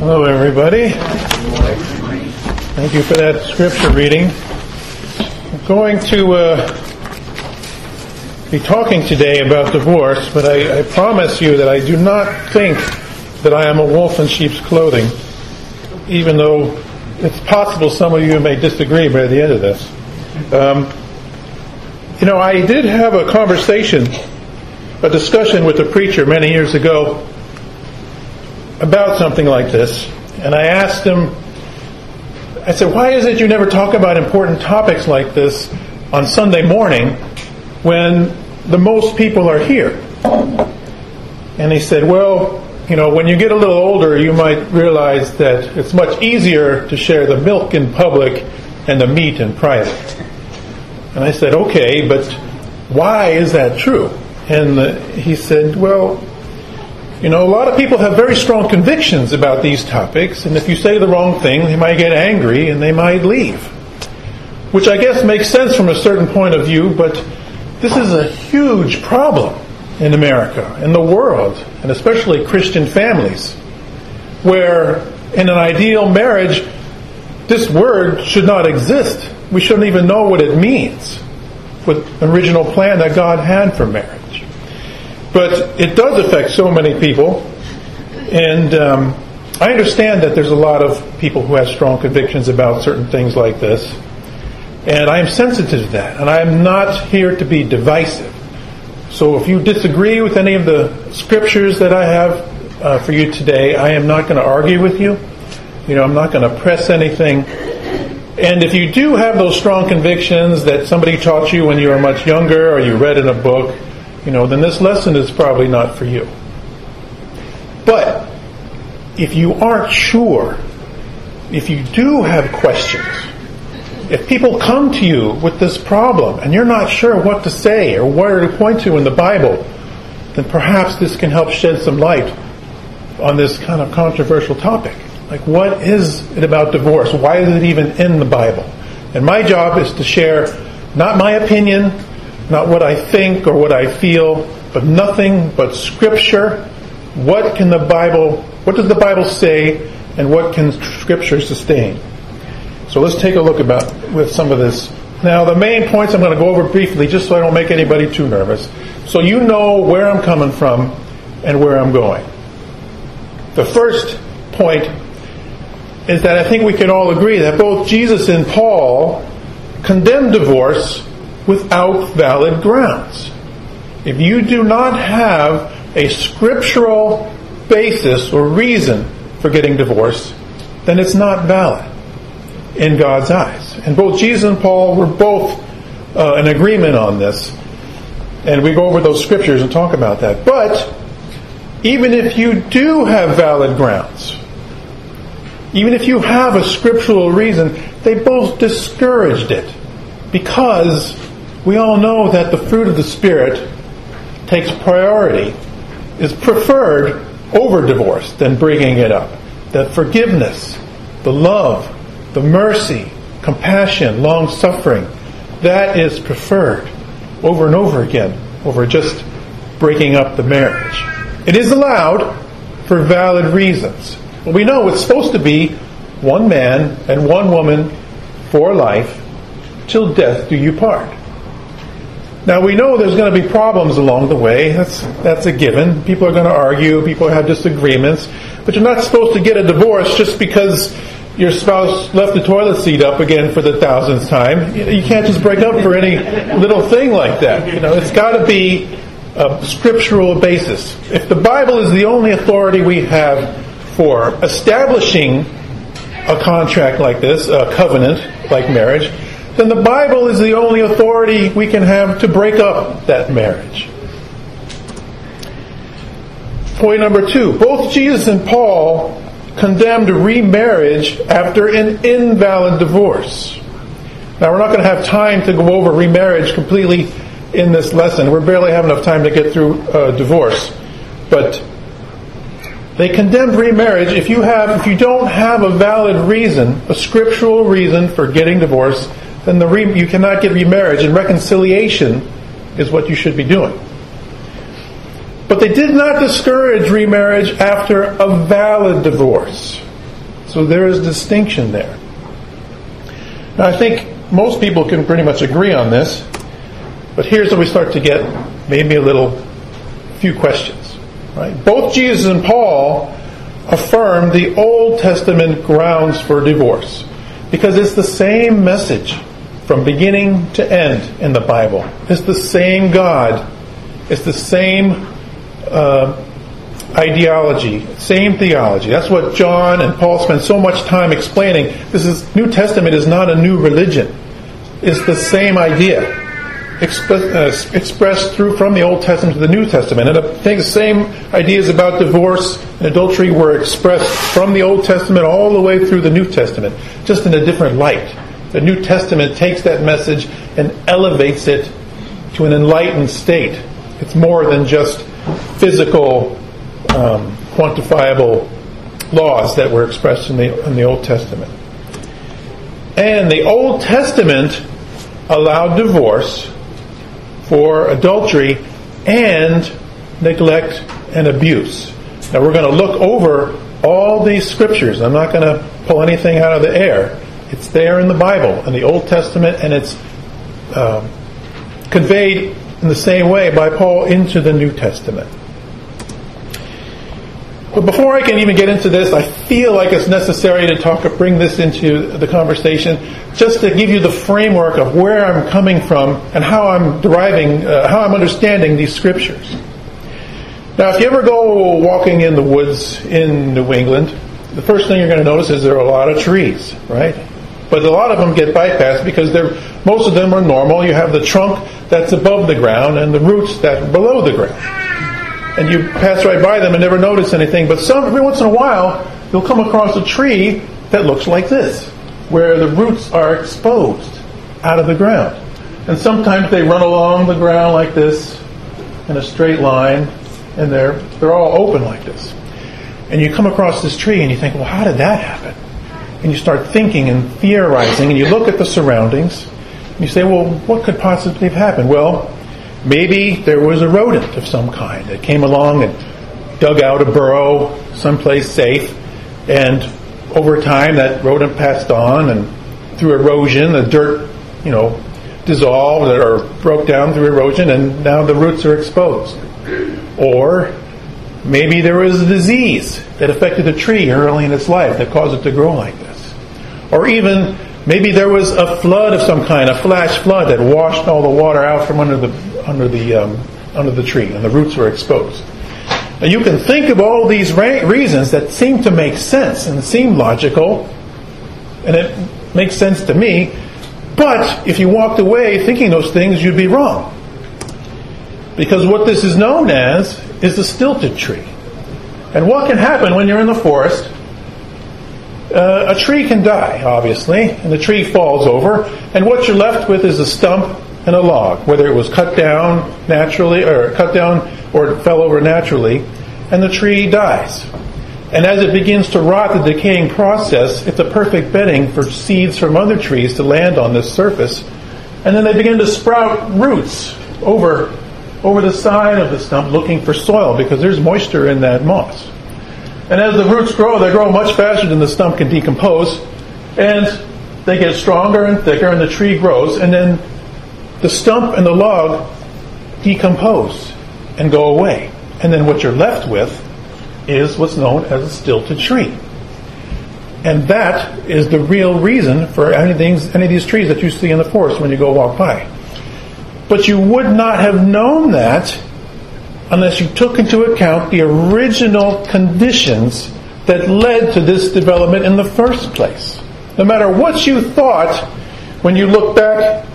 Hello, everybody. Thank you for that scripture reading. I'm going to be talking today about divorce, but I promise you that I do not think that I am a wolf in sheep's clothing, even though it's possible some of you may disagree by the end of this. I did have a discussion with a preacher many years ago about something like this, and I asked him, I said, why is it you never talk about important topics like this on Sunday morning when the most people are here? And he said, well, when you get a little older, you might realize that it's much easier to share the milk in public and the meat in private. And I said, okay, but why is that true? And he said, well, a lot of people have very strong convictions about these topics, and if you say the wrong thing, they might get angry and they might leave. Which I guess makes sense from a certain point of view, but this is a huge problem in America, in the world, and especially Christian families, where in an ideal marriage, this word should not exist. We shouldn't even know what it means with the original plan that God had for marriage. But it does affect so many people, and I understand that there's a lot of people who have strong convictions about certain things like this, and I am sensitive to that, and I am not here to be divisive. So if you disagree with any of the scriptures that I have for you today, I am not going to argue with you. I'm not going to press anything. And if you do have those strong convictions that somebody taught you when you were much younger or you read in a book, then this lesson is probably not for you. But if you aren't sure, if you do have questions, if people come to you with this problem and you're not sure what to say or where to point to in the Bible, then perhaps this can help shed some light on this kind of controversial topic. Like, what is it about divorce? Why is it even in the Bible? And my job is to share not my opinion, not what I think or what I feel, but nothing but Scripture. What does the Bible say, and what can Scripture sustain? So let's take a look with some of this. Now, the main points I'm going to go over briefly, just so I don't make anybody too nervous, so you know where I'm coming from and where I'm going. The first point is that I think we can all agree that both Jesus and Paul condemned divorce without valid grounds. If you do not have a scriptural basis or reason for getting divorced, then it's not valid in God's eyes. And both Jesus and Paul were both in agreement on this. And we go over those scriptures and talk about that. But even if you do have valid grounds, even if you have a scriptural reason, they both discouraged it, because we all know that the fruit of the Spirit takes priority, is preferred over divorce than bringing it up. The forgiveness, the love, the mercy, compassion, long-suffering, that is preferred over and over again over just breaking up the marriage. It is allowed for valid reasons. But we know it's supposed to be one man and one woman for life, till death do you part. Now we know there's going to be problems along the way. That's a given. People are going to argue. People have disagreements. But you're not supposed to get a divorce just because your spouse left the toilet seat up again for the 1000th time. You can't just break up for any little thing like that. It's got to be a scriptural basis. If the Bible is the only authority we have for establishing a contract like this, a covenant like marriage, then the Bible is the only authority we can have to break up that marriage. Point number 2. Both Jesus and Paul condemned remarriage after an invalid divorce. Now, we're not going to have time to go over remarriage completely in this lesson. We barely have enough time to get through divorce. But they condemned remarriage. If you don't have a valid reason, a scriptural reason for getting divorced, then you cannot get remarriage, and reconciliation is what you should be doing. But they did not discourage remarriage after a valid divorce. So there is distinction there. Now, I think most people can pretty much agree on this, but here's where we start to get maybe a few questions. Right? Both Jesus and Paul affirm the Old Testament grounds for divorce because it's the same message from beginning to end in the Bible. It's the same God. It's the same ideology, same theology. That's what John and Paul spend so much time explaining. New Testament is not a new religion. It's the same idea expressed from the Old Testament to the New Testament. And I think the same ideas about divorce and adultery were expressed from the Old Testament all the way through the New Testament, just in a different light. The New Testament takes that message and elevates it to an enlightened state. It's more than just physical, quantifiable laws that were expressed in the Old Testament. And the Old Testament allowed divorce for adultery and neglect and abuse. Now we're going to look over all these scriptures. I'm not going to pull anything out of the air. It's there in the Bible, in the Old Testament, and it's conveyed in the same way by Paul into the New Testament. But before I can even get into this, I feel like it's necessary to bring this into the conversation, just to give you the framework of where I'm coming from and how I'm understanding these scriptures. Now, if you ever go walking in the woods in New England, the first thing you're going to notice is there are a lot of trees, right? But a lot of them get bypassed because most of them are normal. You have the trunk that's above the ground and the roots that are below the ground. And you pass right by them and never notice anything. But every once in a while, you'll come across a tree that looks like this, where the roots are exposed out of the ground. And sometimes they run along the ground like this in a straight line, and they're all open like this. And you come across this tree and you think, well, how did that happen? And you start thinking and theorizing, and you look at the surroundings, and you say, well, what could possibly have happened? Well, maybe there was a rodent of some kind that came along and dug out a burrow someplace safe, and over time that rodent passed on, and through erosion the dirt, dissolved or broke down through erosion, and now the roots are exposed. Or maybe there was a disease that affected a tree early in its life that caused it to grow like this. Or even maybe there was a flood of some kind, a flash flood that washed all the water out from under the tree, and the roots were exposed. And you can think of all these reasons that seem to make sense and seem logical, and it makes sense to me. But if you walked away thinking those things, you'd be wrong. Because what this is known as is the stilted tree. And what can happen when you're in the forest? A tree can die, obviously, and the tree falls over, and what you're left with is a stump and a log, whether it was cut down naturally, or it fell over naturally, and the tree dies. And as it begins to rot, the decaying process, it's a perfect bedding for seeds from other trees to land on this surface, and then they begin to sprout roots over the side of the stump looking for soil, because there's moisture in that moss. And as the roots grow, they grow much faster than the stump can decompose, and they get stronger and thicker, and the tree grows, and then the stump and the log decompose and go away. And then what you're left with is what's known as a stilted tree. And that is the real reason for any of these trees that you see in the forest when you go walk by. But you would not have known that unless you took into account the original conditions that led to this development in the first place. No matter what you thought when you look back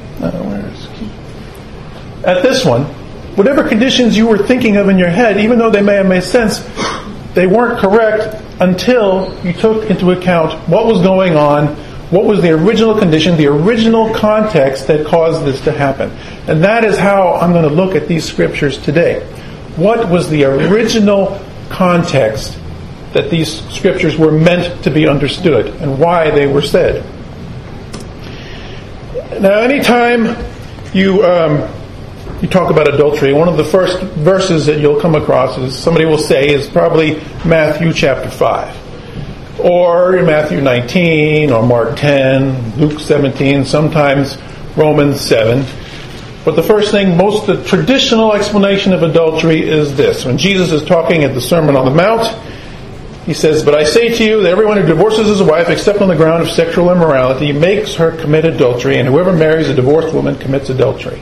at this one, whatever conditions you were thinking of in your head, even though they may have made sense, they weren't correct until you took into account what was going on, what was the original condition, the original context that caused this to happen. And that is how I'm going to look at these scriptures today. What was the original context that these scriptures were meant to be understood, and why they were said? Now, anytime you talk about adultery, one of the first verses that you'll come across, somebody will say, is probably Matthew chapter 5. or in Matthew 19, or Mark 10, Luke 17, sometimes Romans 7. But the first thing, the traditional explanation of adultery is this. When Jesus is talking at the Sermon on the Mount, he says, "But I say to you that everyone who divorces his wife except on the ground of sexual immorality makes her commit adultery, and whoever marries a divorced woman commits adultery."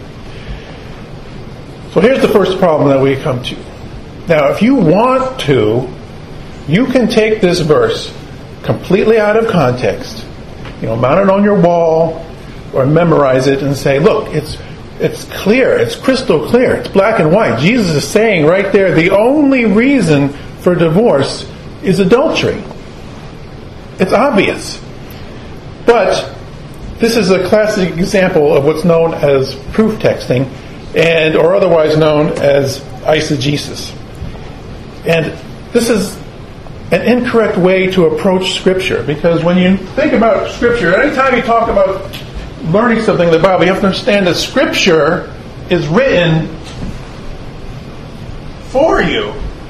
So here's the first problem that we come to. Now, if you want to, you can take this verse completely out of context, mount it on your wall, or memorize it and say, look, it's clear, it's crystal clear, it's black and white. Jesus is saying right there, the only reason for divorce is adultery. It's obvious. But this is a classic example of what's known as proof texting, or otherwise known as eisegesis. And this is an incorrect way to approach Scripture, because when you think about Scripture, anytime you talk about learning something in the Bible, you have to understand that Scripture is written for you,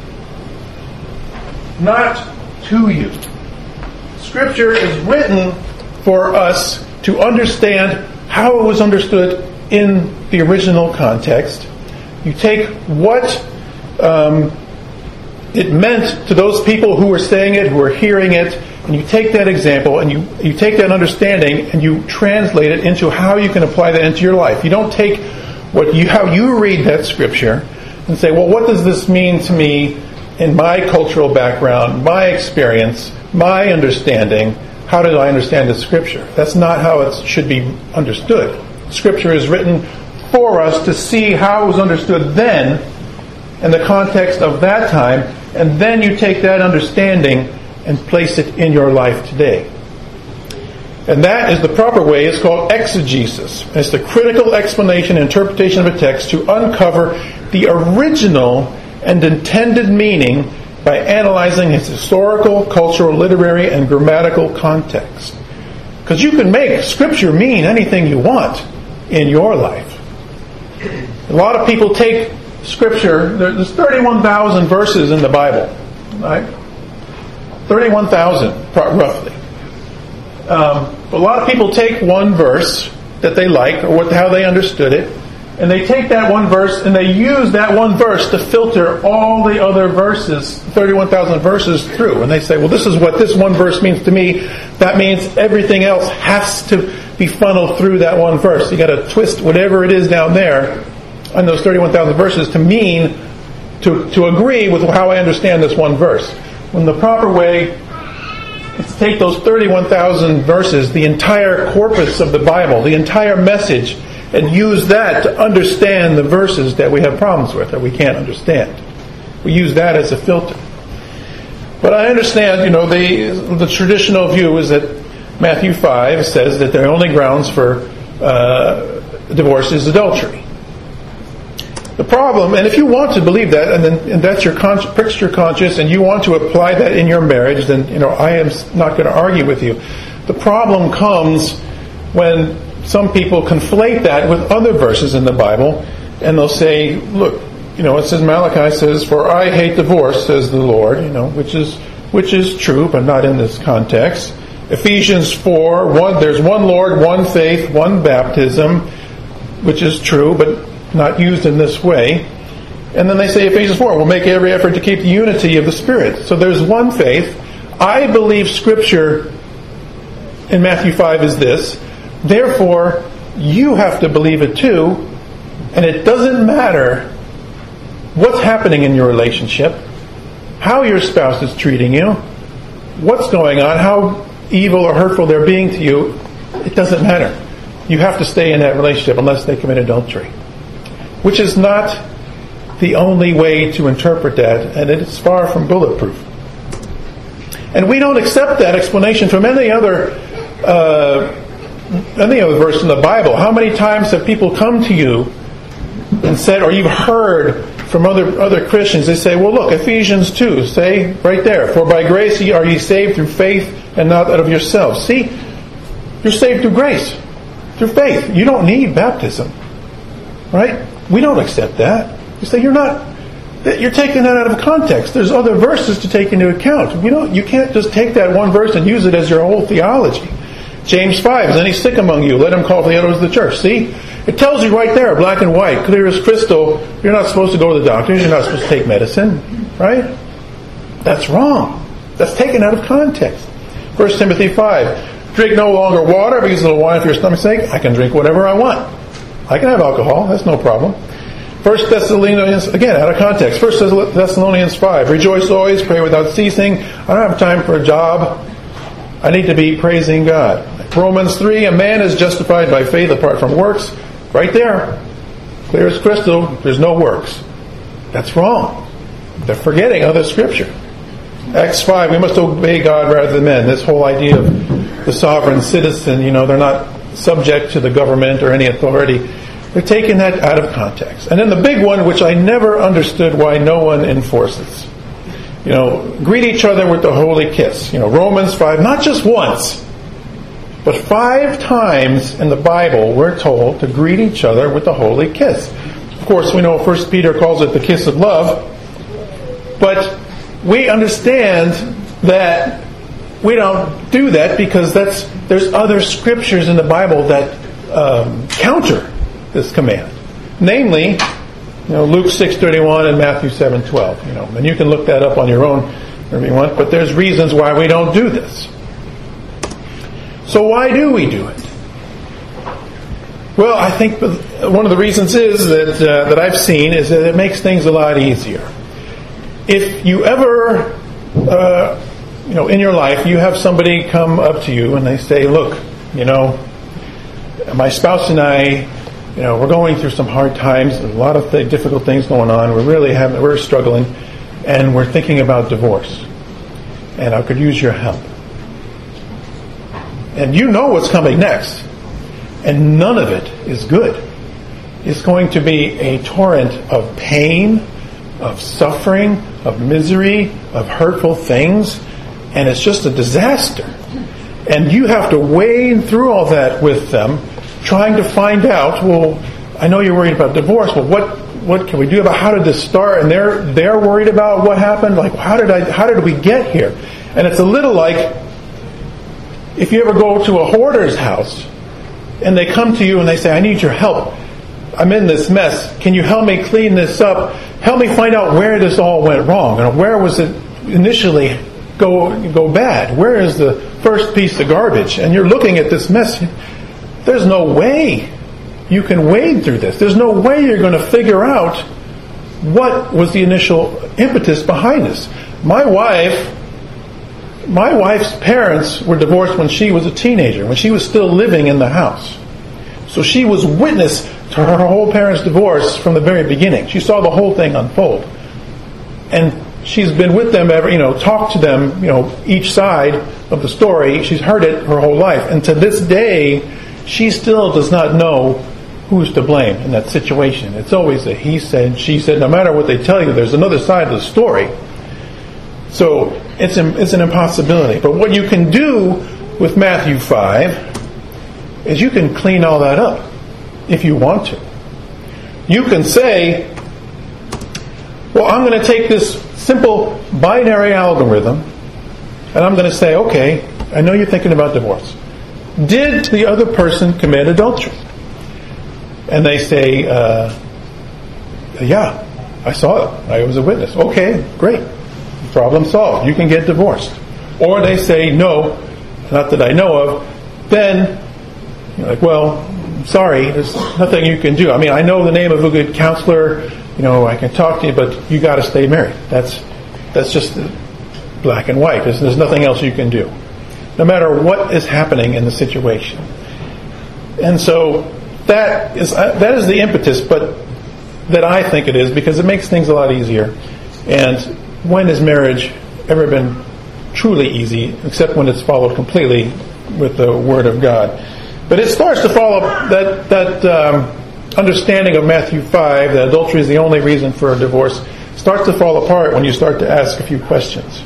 not to you. Scripture is written for us to understand how it was understood in the original context. You take what it meant to those people who were saying it, who were hearing it, and you take that example and you take that understanding and you translate it into how you can apply that into your life. You don't take how you read that Scripture and say, well, what does this mean to me in my cultural background, my experience, my understanding? How did I understand the Scripture? That's not how it should be understood. Scripture is written for us to see how it was understood then in the context of that time, and then you take that understanding and place it in your life today. And that is the proper way. It's called exegesis. It's the critical explanation and interpretation of a text to uncover the original and intended meaning by analyzing its historical, cultural, literary, and grammatical context. Because you can make Scripture mean anything you want in your life. A lot of people take Scripture, there's 31,000 verses in the Bible, right? 31,000, roughly. A lot of people take one verse that they like, or how they understood it, and they take that one verse and they use that one verse to filter all the other verses, 31,000 verses through. And they say, well, this is what this one verse means to me. That means everything else has to be funneled through that one verse. You got to twist whatever it is down there on those 31,000 verses to mean, to agree with how I understand this one verse. When the proper way is to take those 31,000 verses, the entire corpus of the Bible, the entire message, and use that to understand the verses that we have problems with, that we can't understand. We use that as a filter. But I understand, the traditional view is that Matthew 5 says that the only grounds for divorce is adultery. The problem, and if you want to believe that, and that's pricks your conscience, and you want to apply that in your marriage, then I am not going to argue with you. The problem comes when some people conflate that with other verses in the Bible, and they'll say, look, it says, Malachi says, "For I hate divorce, says the Lord," which is true, but not in this context. Ephesians 4, there's one Lord, one faith, one baptism, which is true, but not used in this way. And then they say, Ephesians 4, we'll make every effort to keep the unity of the Spirit. So there's one faith. I believe Scripture in Matthew 5 is this. Therefore, you have to believe it too. And it doesn't matter what's happening in your relationship, how your spouse is treating you, what's going on, how evil or hurtful they're being to you. It doesn't matter. You have to stay in that relationship unless they commit adultery. Which is not the only way to interpret that, and it is far from bulletproof. And we don't accept that explanation from any other verse in the Bible. How many times have people come to you and said, or you've heard from other Christians, they say, well, look, Ephesians 2, say right there, "For by grace are ye saved through faith, and not out of yourselves." See, you're saved through grace, through faith. You don't need baptism, right? We don't accept that. You say, You're taking that out of context. There's other verses to take into account. You can't just take that one verse and use it as your whole theology. James 5, is any sick among you? Let him call for the elders of the church. See? It tells you right there, black and white, clear as crystal, you're not supposed to go to the doctors, you're not supposed to take medicine. Right? That's wrong. That's taken out of context. 1 Timothy 5, drink no longer water because of the wine for your stomach's sake. I can drink whatever I want. I can have alcohol. That's no problem. 1 Thessalonians, again, out of context. 1 Thessalonians 5, rejoice always, pray without ceasing. I don't have time for a job. I need to be praising God. Romans 3, a man is justified by faith apart from works. Right there. Clear as crystal. There's no works. That's wrong. They're forgetting other scripture. Acts 5, we must obey God rather than men. This whole idea of the sovereign citizen, they're not subject to the government or any authority. They're taking that out of context. And then the big one, which I never understood why no one enforces. Greet each other with the holy kiss. Romans 5, not just once, but 5 times in the Bible we're told to greet each other with the holy kiss. Of course, we know 1 Peter calls it the kiss of love, but we understand that we don't do that because there's other scriptures in the Bible that counter this command. Namely, Luke 6:31 and Matthew 7:12. And you can look that up on your own if you want, but there's reasons why we don't do this. So why do we do it? Well, I think one of the reasons is that I've seen is that it makes things a lot easier. If you ever, in your life, you have somebody come up to you and they say, look, my spouse and I, we're going through some hard times. There's a lot of difficult things going on. We're struggling, and we're thinking about divorce. And I could use your help. And you know what's coming next. And none of it is good. It's going to be a torrent of pain, of suffering, of misery, of hurtful things. And it's just a disaster. And you have to wade through all that with them, trying to find out, well, I know you're worried about divorce, but what can we do about how did this start? And they're worried about what happened. Like, how did we get here? And it's a little like if you ever go to a hoarder's house and they come to you and they say, I need your help. I'm in this mess. Can you help me clean this up? Help me find out where this all went wrong. And where was it initially go bad? Where is the first piece of garbage? And you're looking at this mess. There's no way you can wade through this. There's no way you're going to figure out what was the initial impetus behind this. My wife's parents were divorced when she was a teenager, when she was still living in the house. So she was witness to her whole parents' divorce from the very beginning. She saw the whole thing unfold. And she's been with them talked to them, each side of the story. She's heard it her whole life. And to this day, she still does not know who's to blame in that situation. It's always a he said, she said. No matter what they tell you, there's another side of the story. So it's an impossibility. But what you can do with Matthew 5 is you can clean all that up if you want to. You can say, well, I'm going to take this simple binary algorithm and I'm going to say, okay, I know you're thinking about divorce. Did the other person commit adultery? And they say, yeah, I saw it. I was a witness. Okay, great. Problem solved. You can get divorced. Or they say, no, not that I know of. Then you're like, well, sorry, there's nothing you can do. I mean, I know the name of a good counselor. I can talk to you, but you got to stay married. That's just black and white. There's nothing else you can do, no matter what is happening in the situation. And so that is the impetus, but that I think it is, because it makes things a lot easier. And when has marriage ever been truly easy, except when it's followed completely with the Word of God? But it starts to follow that understanding of Matthew 5, that adultery is the only reason for a divorce, starts to fall apart when you start to ask a few questions.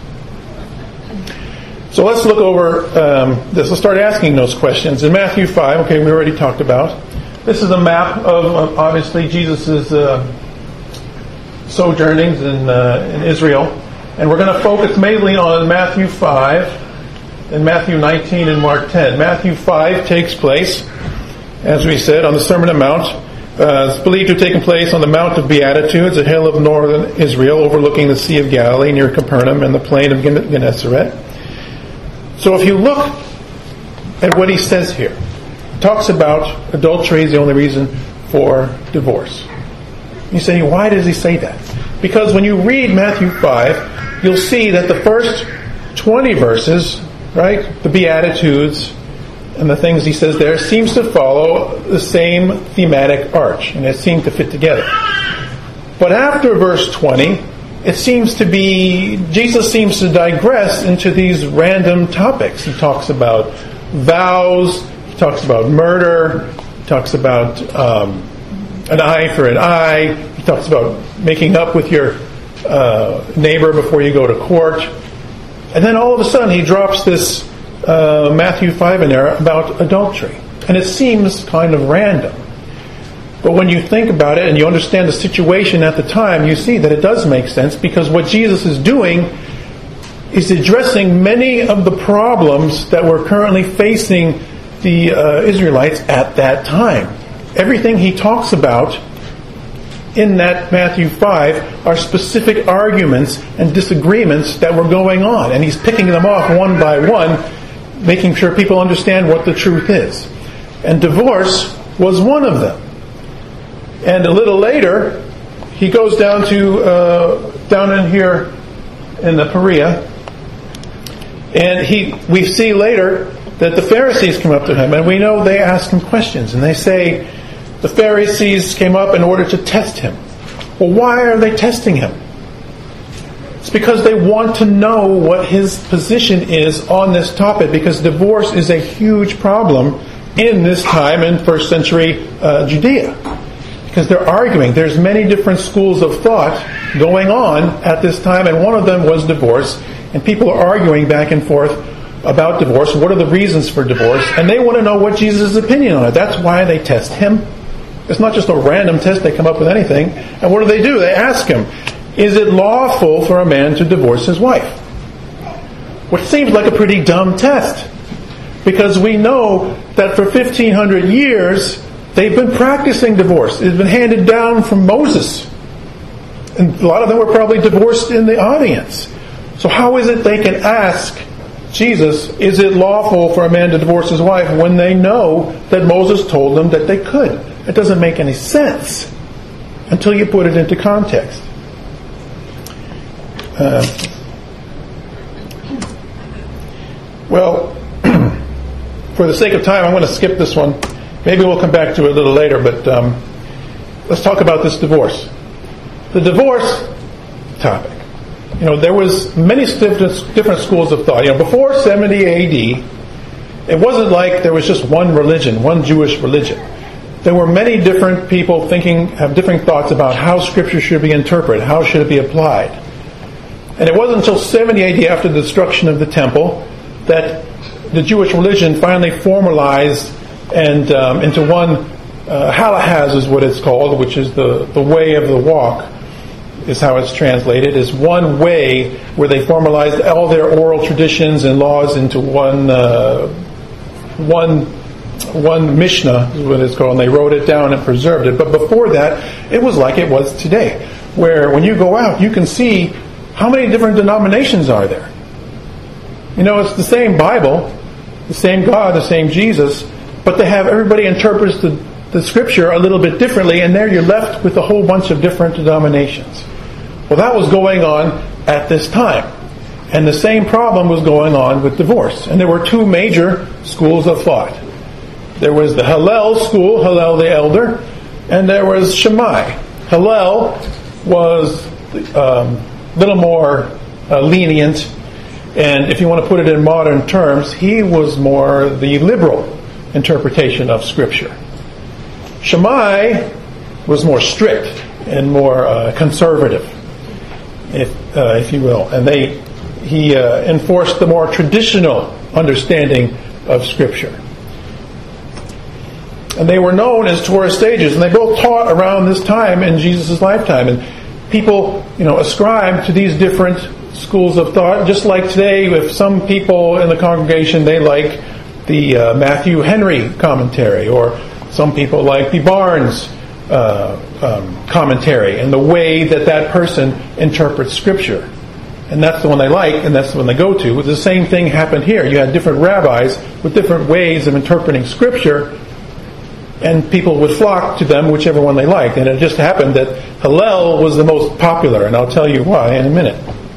So let's look over this. Let's start asking those questions. In Matthew 5, okay, we already talked about. This is a map of obviously Jesus' sojournings in Israel. And we're going to focus mainly on Matthew 5 and Matthew 19 and Mark 10. Matthew 5 takes place, as we said, on the Sermon on the Mount. It's believed to have taken place on the Mount of Beatitudes, a hill of northern Israel overlooking the Sea of Galilee near Capernaum and the plain of Gennesaret. So if you look at what he says here, he talks about adultery is the only reason for divorce. You say, why does he say that? Because when you read Matthew 5, you'll see that the first 20 verses, right, the Beatitudes and the things he says there, seems to follow the same thematic arch, and it seems to fit together. But after verse 20, it seems to be, Jesus seems to digress into these random topics. He talks about vows, he talks about murder, he talks about an eye for an eye, he talks about making up with your neighbor before you go to court. And then all of a sudden he drops this Matthew 5 in there about adultery. And it seems kind of random. But when you think about it and you understand the situation at the time, you see that it does make sense, because what Jesus is doing is addressing many of the problems that were currently facing the Israelites at that time. Everything he talks about in that Matthew 5 are specific arguments and disagreements that were going on. And he's picking them off one by one, making sure people understand what the truth is. And divorce was one of them. And a little later, he goes down to down in here in the Perea, and we see later that the Pharisees come up to him, and we know they ask him questions, and they say the Pharisees came up in order to test him. Well, why are they testing him? It's because they want to know what his position is on this topic, because divorce is a huge problem in this time in first century Judea. Because they're arguing. There's many different schools of thought going on at this time, and one of them was divorce. And people are arguing back and forth about divorce. What are the reasons for divorce? And they want to know what Jesus' opinion on it. That's why they test him. It's not just a random test. They come up with anything. And what do? They ask him, is it lawful for a man to divorce his wife? Which seems like a pretty dumb test. Because we know that for 1,500 years, they've been practicing divorce. It's been handed down from Moses. And a lot of them were probably divorced in the audience. So how is it they can ask Jesus, is it lawful for a man to divorce his wife, when they know that Moses told them that they could? It doesn't make any sense until you put it into context. Well, for the sake of time, I'm going to skip this one. Maybe we'll come back to it a little later, but let's talk about this divorce. The divorce topic. There was many different schools of thought. Before 70 A.D., it wasn't like there was just one religion, one Jewish religion. There were many different people have different thoughts about how Scripture should be interpreted, how should it be applied. And it wasn't until 70 A.D., after the destruction of the temple, that the Jewish religion finally formalized and into one halahaz is what it's called, which is the way of the walk, is how it's translated, is one way where they formalized all their oral traditions and laws into one Mishnah, is what it's called, and they wrote it down and preserved it. But before that, it was like it was today, where when you go out, you can see how many different denominations are there. It's the same Bible, the same God, the same Jesus, but they have everybody interprets the Scripture a little bit differently, and there you're left with a whole bunch of different denominations. Well, that was going on at this time. And the same problem was going on with divorce. And there were two major schools of thought. There was the Hillel school, Hillel the elder, and there was Shammai. Hillel was a little more lenient, and if you want to put it in modern terms, he was more the liberal interpretation of Scripture. Shammai was more strict and more conservative, if you will, and he enforced the more traditional understanding of Scripture. And they were known as Torah sages, and they both taught around this time in Jesus' lifetime. And people, ascribe to these different schools of thought. Just like today, if some people in the congregation, they like the Matthew Henry commentary, or some people like the Barnes commentary, and the way that person interprets Scripture. And that's the one they like, and that's the one they go to. The same thing happened here. You had different rabbis with different ways of interpreting Scripture, and people would flock to them, whichever one they liked. And it just happened that Hillel was the most popular, and I'll tell you why in a minute.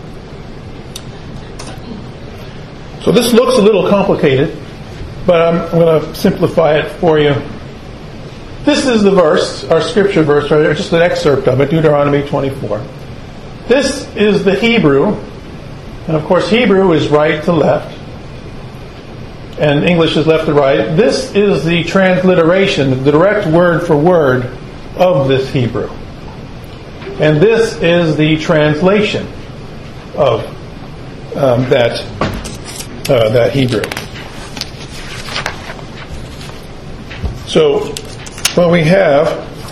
So this looks a little complicated, but I'm going to simplify it for you. This is the verse, our scripture verse, right there, just an excerpt of it, Deuteronomy 24. This is the Hebrew, and of course Hebrew is right to left, and English is left to right. This is the transliteration, the direct word for word of this Hebrew. And this is the translation of that Hebrew. So what we have,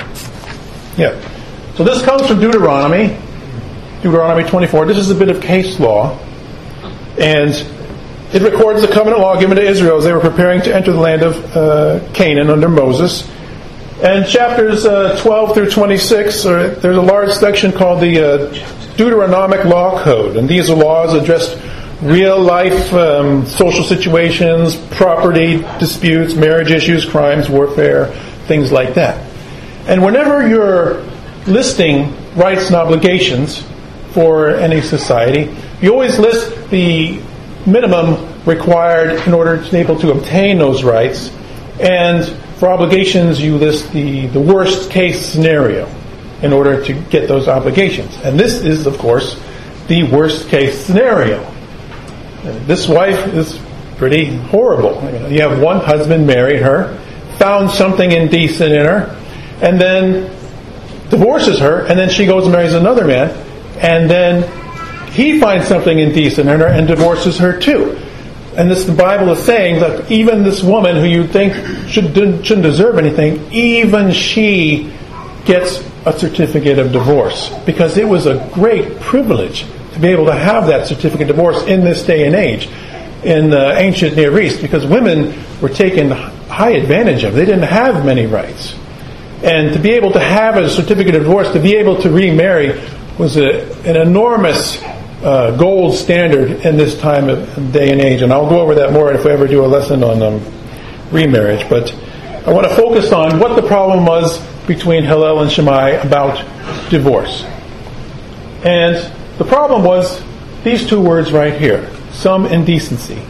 so this comes from Deuteronomy 24. This is a bit of case law, and it records the covenant law given to Israel as they were preparing to enter the land of Canaan under Moses. And chapters 12 through 26, there's a large section called the Deuteronomic Law Code, and these are laws addressed real-life social situations, property disputes, marriage issues, crimes, warfare, things like that. And whenever you're listing rights and obligations for any society, you always list the minimum required in order to be able to obtain those rights. And for obligations, you list the worst-case scenario in order to get those obligations. And this is, of course, the worst-case scenario. This wife is pretty horrible. You have one husband married her, found something indecent in her, and then divorces her, and then she goes and marries another man, and then he finds something indecent in her and divorces her too. And the Bible is saying that even this woman who you think shouldn't deserve anything, even she gets a certificate of divorce, because it was a great privilege to be able to have that certificate of divorce in this day and age in the ancient Near East, because women were taken high advantage of. They didn't have many rights. And to be able to have a certificate of divorce, to be able to remarry, was an enormous gold standard in this time of day and age. And I'll go over that more if we ever do a lesson on remarriage. But I want to focus on what the problem was between Hillel and Shammai about divorce. And the problem was these two words right here, some indecency.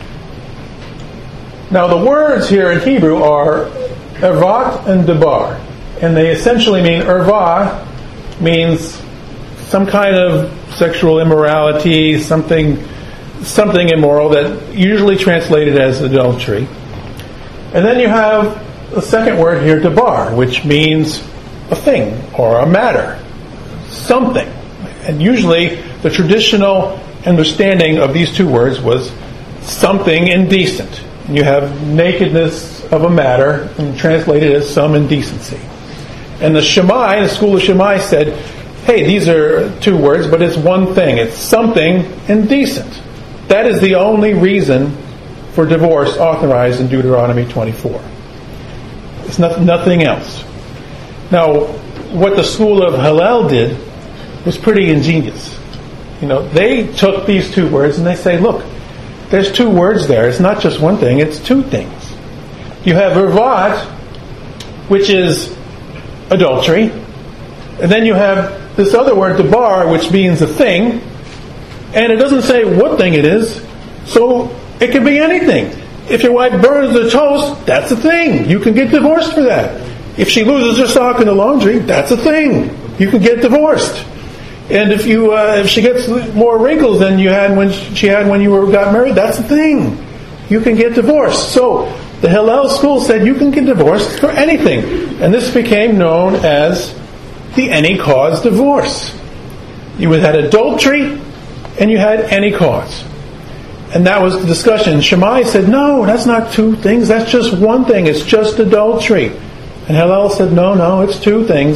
Now the words here in Hebrew are ervat and debar, and they essentially mean erva means some kind of sexual immorality, something immoral, that usually translated as adultery. And then you have the second word here, debar, which means a thing or a matter, something. And usually the traditional understanding of these two words was something indecent. And you have nakedness of a matter, and translated as some indecency. And the school of Shammai said, hey, these are two words, but it's one thing. It's something indecent. That is the only reason for divorce authorized in Deuteronomy 24. It's nothing else. Now, what the school of Hillel did was pretty ingenious. They took these two words and they say, look, there's two words there. It's not just one thing, it's two things. You have ervat, which is adultery, and then you have this other word, debar, which means a thing, and it doesn't say what thing it is, so it can be anything. If your wife burns the toast, that's a thing. You can get divorced for that. If she loses her sock in the laundry, that's a thing. You can get divorced. And if she gets more wrinkles than you had when you got married, that's a thing. You can get divorced. So the Hillel school said you can get divorced for anything, and this became known as the any cause divorce. You had adultery, and you had any cause, and that was the discussion. Shammai said, no, that's not two things. That's just one thing. It's just adultery. And Hillel said, no, it's two things.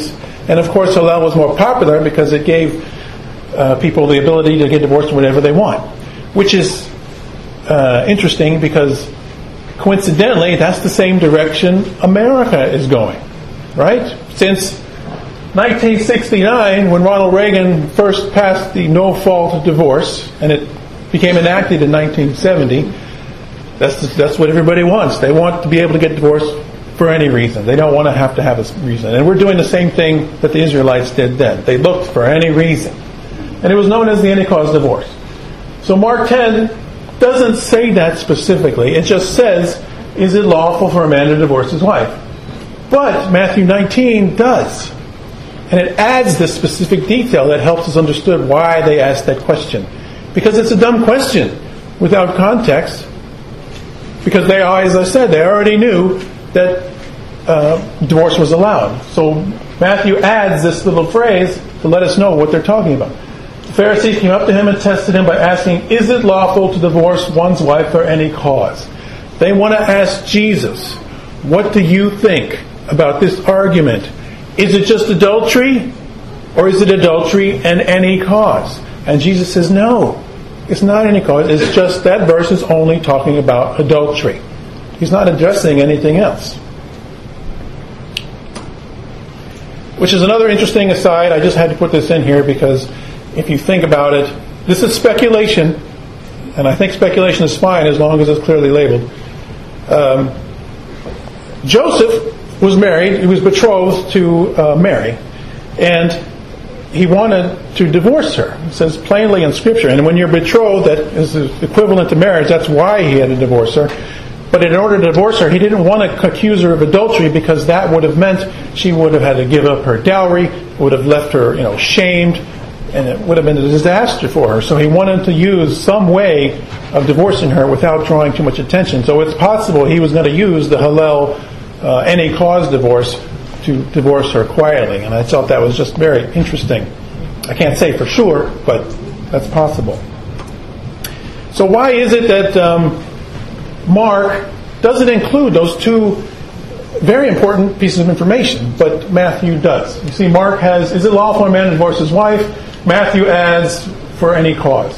And of course, Hillel was more popular because it gave people the ability to get divorced whenever they want, which is interesting because coincidentally, that's the same direction America is going, right? Since 1969, when Ronald Reagan first passed the no-fault divorce, and it became enacted in 1970, that's what everybody wants. They want to be able to get divorced for any reason. They don't want to have a reason. And we're doing the same thing that the Israelites did then. They looked for any reason. And it was known as the any-cause divorce. So Mark 10 doesn't say that specifically. It just says, is it lawful for a man to divorce his wife? But Matthew 19 does. And it adds this specific detail that helps us understand why they asked that question. Because it's a dumb question without context. Because they, as I said, they already knew that divorce was allowed. So Matthew adds this little phrase to let us know what they're talking about. The Pharisees came up to him and tested him by asking, is it lawful to divorce one's wife for any cause? They want to ask Jesus, what do you think about this argument? Is it just adultery? Or is it adultery and any cause? And Jesus says, no, it's not any cause. It's just that verse is only talking about adultery. He's not addressing anything else. Which is another interesting aside. I just had to put this in here because if you think about it, this is speculation, and I think speculation is fine as long as it's clearly labeled. Joseph was married, he was betrothed to Mary, and he wanted to divorce her. It says plainly in Scripture, and when you're betrothed, that is equivalent to marriage, that's why he had to divorce her. But in order to divorce her, he didn't want to accuse her of adultery because that would have meant she would have had to give up her dowry, would have left her, shamed, and it would have been a disaster for her. So he wanted to use some way of divorcing her without drawing too much attention. So it's possible he was going to use the Hillel any cause divorce to divorce her quietly. And I thought that was just very interesting. I can't say for sure, but that's possible. So why is it that Mark doesn't include those two very important pieces of information, but Matthew does? You see, Mark has, is it lawful for a man to divorce his wife? Matthew adds, for any cause.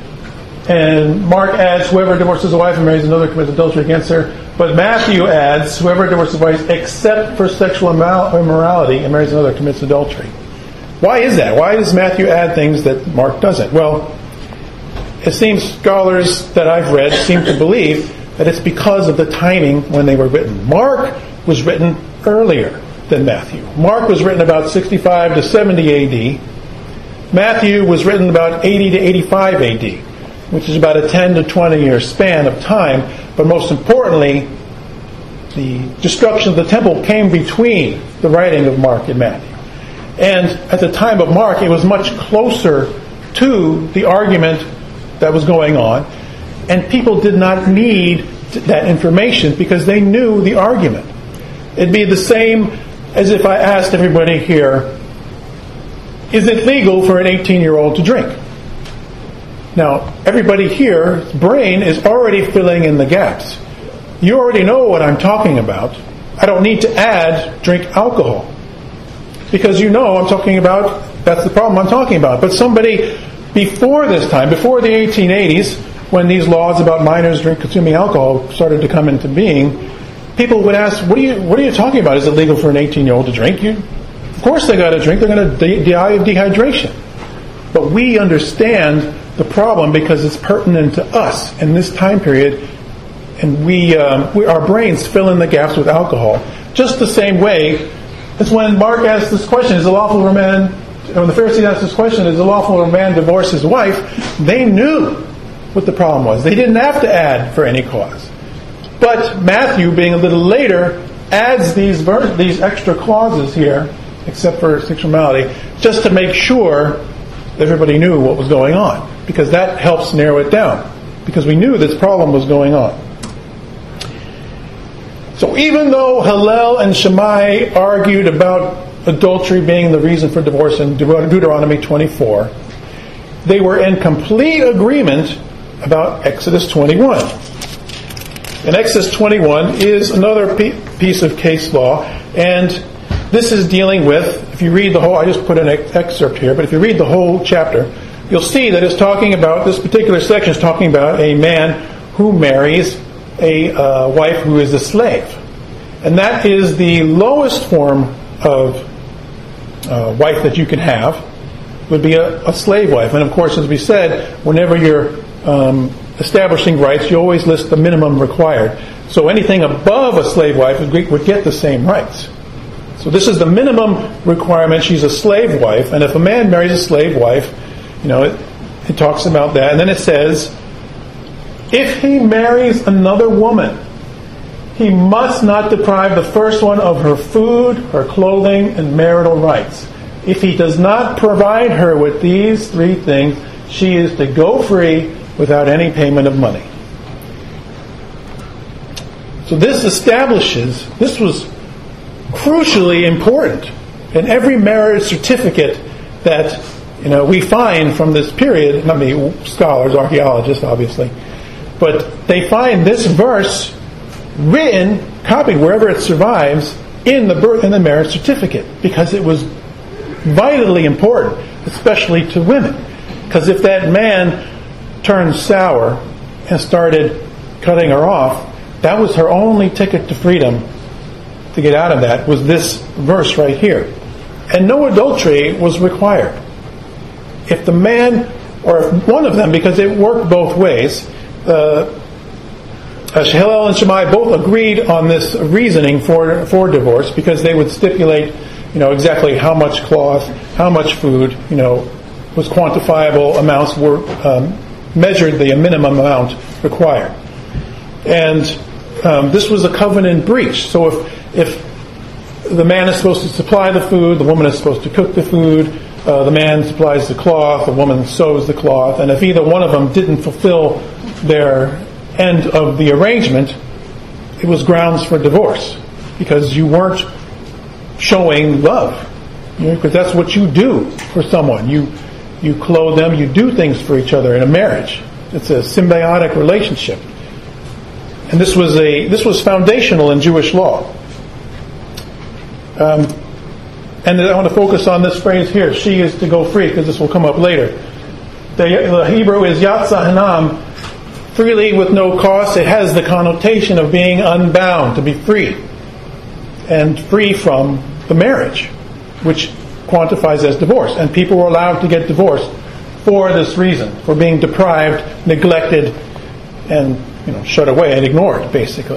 And Mark adds, whoever divorces a wife and marries another commits adultery against her. But Matthew adds, whoever divorces a wife except for sexual immorality and marries another commits adultery. Why is that? Why does Matthew add things that Mark doesn't? Well, it seems scholars that I've read seem to believe that it's because of the timing when they were written. Mark was written earlier than Matthew. Mark was written about 65 to 70 A.D. Matthew was written about 80 to 85 A.D., which is about a 10 to 20 year span of time. But most importantly, the destruction of the temple came between the writing of Mark and Matthew. And at the time of Mark, it was much closer to the argument that was going on. And people did not need that information because they knew the argument. It'd be the same as if I asked everybody here, is it legal for an 18-year-old to drink? Now, everybody here's brain is already filling in the gaps. You already know what I'm talking about. I don't need to add drink alcohol. Because you know I'm talking about, that's the problem I'm talking about. But somebody before this time, before the 1880s, when these laws about minors consuming alcohol started to come into being, people would ask, what are you talking about? Is it legal for an 18-year-old to drink? Of course they got to drink. They're going to die of dehydration. But we understand the problem because it's pertinent to us in this time period, and our brains fill in the gaps with alcohol. Just the same way as when Mark asked this question, is it lawful for a man, when the Pharisees asked this question, is it lawful for a man to divorce his wife? They knew what the problem was. They didn't have to add for any cause. But Matthew, being a little later, adds these extra clauses here, except for sexual immorality, just to make sure everybody knew what was going on. Because that helps narrow it down. Because we knew this problem was going on. So even though Hillel and Shammai argued about adultery being the reason for divorce in Deuteronomy 24, they were in complete agreement about Exodus 21. And Exodus 21 is another piece of case law, and this is dealing with, if you read the whole, I just put an excerpt here, but if you read the whole chapter, you'll see that it's talking about, this particular section is talking about a man who marries a wife who is a slave. And that is the lowest form of wife that you can have, would be a slave wife. And of course, as we said, whenever you're establishing rights, you always list the minimum required. So anything above a slave wife would get the same rights. So this is the minimum requirement. She's a slave wife. And if a man marries a slave wife, it talks about that. And then it says, if he marries another woman, he must not deprive the first one of her food, her clothing, and marital rights. If he does not provide her with these three things, she is to go free without any payment of money. So this establishes, this was crucially important in every marriage certificate that we find from this period. Not me, scholars, archaeologists, obviously, but they find this verse written, copied wherever it survives in the marriage certificate, because it was vitally important, especially to women. Because if that man turned sour and started cutting her off, that was her only ticket to freedom to get out of that, was this verse right here. And no adultery was required. If the man, or if one of them, because it worked both ways, Hillel and Shammai both agreed on this reasoning for divorce, because they would stipulate, exactly how much cloth, how much food, was quantifiable amounts were measured the minimum amount required. And this was a covenant breach. So if the man is supposed to supply the food, the woman is supposed to cook the food, the man supplies the cloth, the woman sews the cloth, and if either one of them didn't fulfill their end of the arrangement, it was grounds for divorce, because you weren't showing love. Because that's what you do for someone. You clothe them, you do things for each other in a marriage. It's a symbiotic relationship. And this was foundational in Jewish law. And I want to focus on this phrase here, she is to go free, because this will come up later. The Hebrew is yatsa hanam, freely with no cost. It has the connotation of being unbound, to be free, and free from the marriage, which quantifies as divorce. And people were allowed to get divorced for this reason, for being deprived, neglected, and shut away and ignored, basically.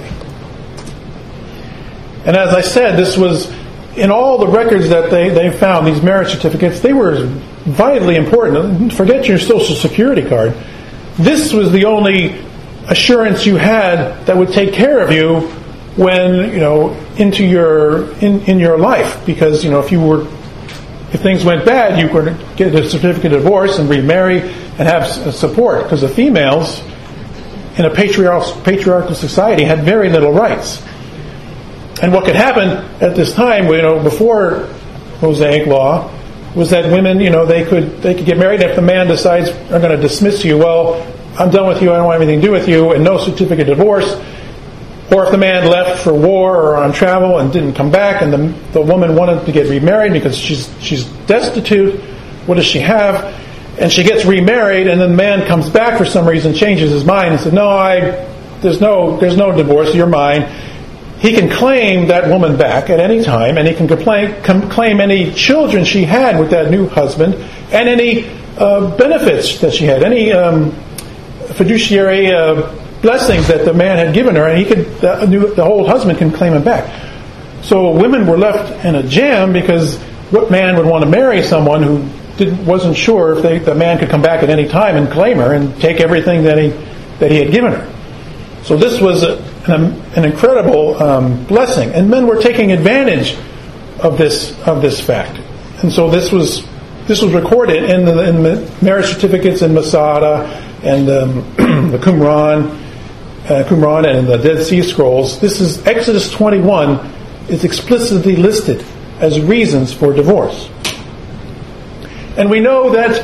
And as I said, this was, in all the records that they found, these marriage certificates, they were vitally important. Forget your Social Security card. This was the only assurance you had that would take care of you when, into your life. Because, if things went bad, you could get a certificate of divorce and remarry and have support. Because the females in a patriarchal society had very little rights. And what could happen at this time, before Mosaic law, was that women, they could get married. If the man decides, I'm going to dismiss you, well, I'm done with you, I don't want anything to do with you, and no certificate of divorce. Or if the man left for war or on travel and didn't come back, and the woman wanted to get remarried because she's destitute, what does she have? And she gets remarried, and then the man comes back for some reason, changes his mind, and says, no, there's no divorce, you're mine. He can claim that woman back at any time, and he can claim any children she had with that new husband, and any benefits that she had, any fiduciary blessings that the man had given her, and the old husband can claim him back. So women were left in a jam, because what man would want to marry someone who wasn't sure if the man could come back at any time and claim her and take everything that he had given her? So this was an incredible blessing, and men were taking advantage of this fact. And so this was recorded in the marriage certificates in Masada and the Qumran and the Dead Sea Scrolls. This is Exodus 21 is explicitly listed as reasons for divorce. And we know that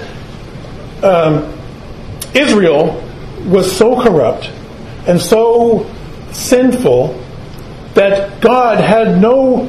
Israel was so corrupt and so sinful that God had no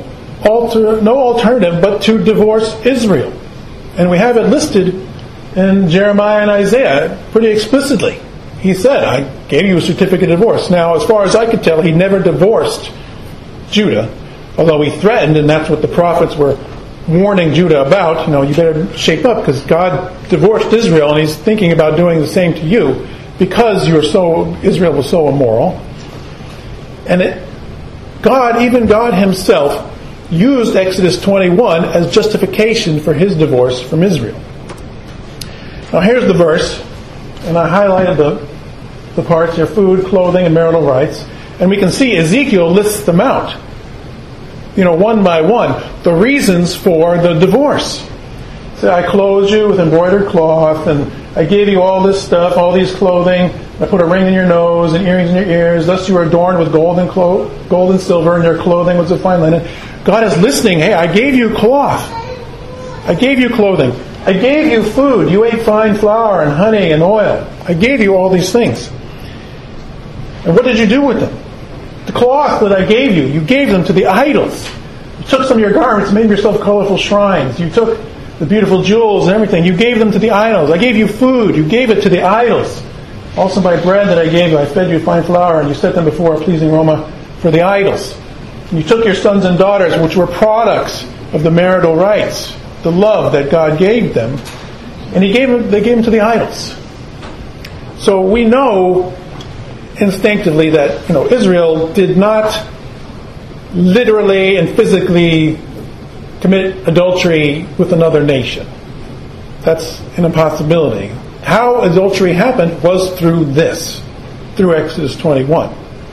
no alternative but to divorce Israel. And we have it listed in Jeremiah and Isaiah pretty explicitly. He said, I gave you a certificate of divorce. Now, as far as I could tell, he never divorced Judah, although he threatened, and that's what the prophets were warning Judah about. You better shape up, because God divorced Israel, and he's thinking about doing the same to you because Israel was so immoral. And even God himself used Exodus 21 as justification for his divorce from Israel. Now here's the verse, and I highlighted the parts here: food, clothing, and marital rights. And we can see Ezekiel lists them out, one by one, the reasons for the divorce. So I clothed you with embroidered cloth, and I gave you all this stuff, all these clothing. I put a ring in your nose and earrings in your ears. Thus you are adorned with gold and silver, and your clothing was of fine linen. God is listening. Hey, I gave you cloth. I gave you clothing. I gave you food. You ate fine flour and honey and oil. I gave you all these things. And what did you do with them? The cloth that I gave you gave them to the idols. You took some of your garments, made yourself colorful shrines. You took the beautiful jewels and everything. You gave them to the idols. I gave you food. You gave it to the idols. Also by bread that I gave you, I fed you fine flour, and you set them before a pleasing aroma for the idols. And you took your sons and daughters, which were products of the marital rights, the love that God gave them, and they gave them to the idols. So we know instinctively that Israel did not literally and physically commit adultery with another nation. That's an impossibility. How adultery happened was through Exodus 21.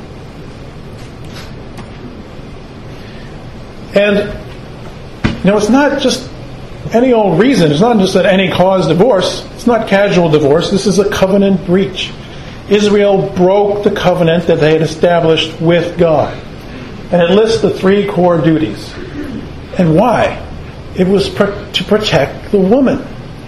And it's not just any old reason. It's not just that any cause divorce. It's not casual divorce. This is a covenant breach. Israel broke the covenant that they had established with God. And it lists the 3 core duties. And why? It was to protect the woman.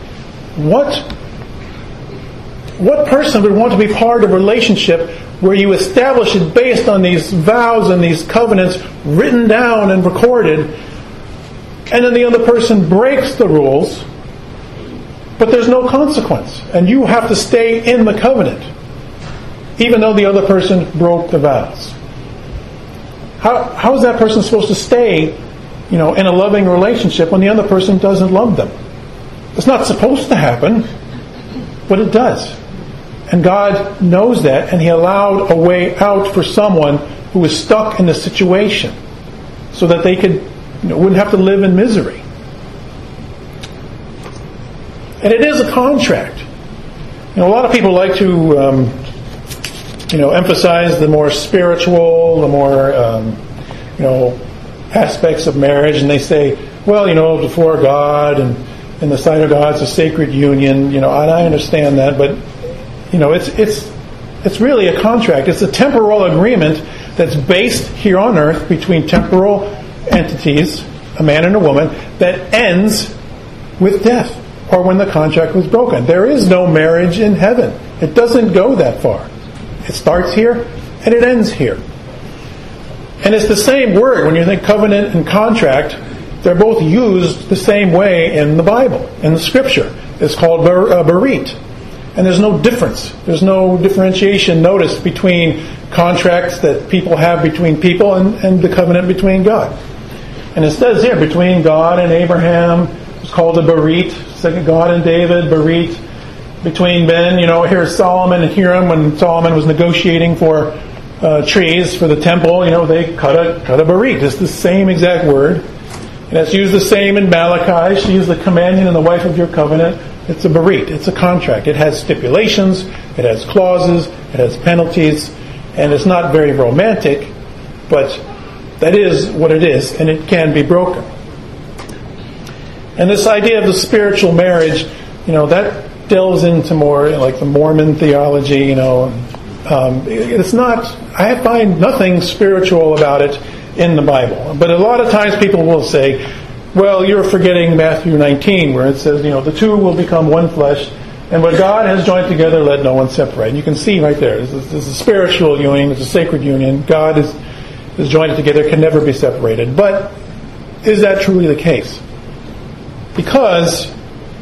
What person would want to be part of a relationship where you establish it based on these vows and these covenants written down and recorded, and then the other person breaks the rules, but there's no consequence, and you have to stay in the covenant, even though the other person broke the vows? How is that person supposed to stay, in a loving relationship when the other person doesn't love them? It's not supposed to happen, but it does. And God knows that, and he allowed a way out for someone who was stuck in the situation so that they wouldn't have to live in misery. And it is a contract. A lot of people like to emphasize the more spiritual, the more aspects of marriage, and they say, well, before God and in the sight of God, it's a sacred union. And I understand that, but it's really a contract. It's a temporal agreement that's based here on earth between temporal entities, a man and a woman, that ends with death or when the contract was broken. There is no marriage in heaven. It doesn't go that far. It starts here and it ends here. And it's the same word. When you think covenant and contract, they're both used the same way in the Bible, in the Scripture. It's called berit. And there's no difference. There's no differentiation noticed between contracts that people have between people and the covenant between God. And it says here, between God and Abraham, it's called a berit. Second, God and David, berit. Between men, here's Solomon and Hiram, when Solomon was negotiating for trees for the temple, they cut a berit. It's the same exact word. And it's used the same in Malachi. She is the companion and the wife of your covenant. It's a berit. It's a contract. It has stipulations. It has clauses. It has penalties. And it's not very romantic, but that is what it is, and it can be broken. And this idea of the spiritual marriage, that delves into more like the Mormon theology, it's not, I find nothing spiritual about it in the Bible. But a lot of times people will say, well, you're forgetting Matthew 19, where it says, the two will become one flesh, and what God has joined together, let no one separate. And you can see right there, this is a spiritual union, it's a sacred union. God is joined together, can never be separated. But is that truly the case? Because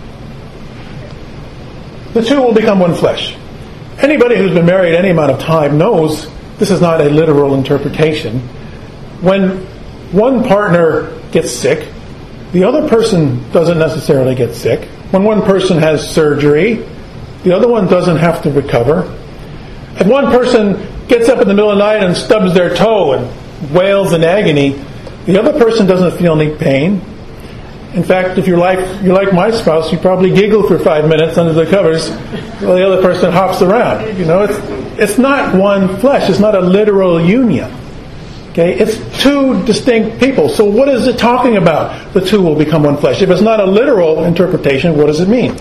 the two will become one flesh. Anybody who's been married any amount of time knows this is not a literal interpretation. When one partner gets sick, the other person doesn't necessarily get sick. When one person has surgery, the other one doesn't have to recover. If one person gets up in the middle of the night and stubs their toe and wails in agony, the other person doesn't feel any pain. In fact, if you're like my spouse, you probably giggle for 5 minutes under the covers while the other person hops around. It's not one flesh. It's not a literal union. Okay, it's two distinct people. So what is it talking about? The two will become one flesh. If it's not a literal interpretation, what does it mean?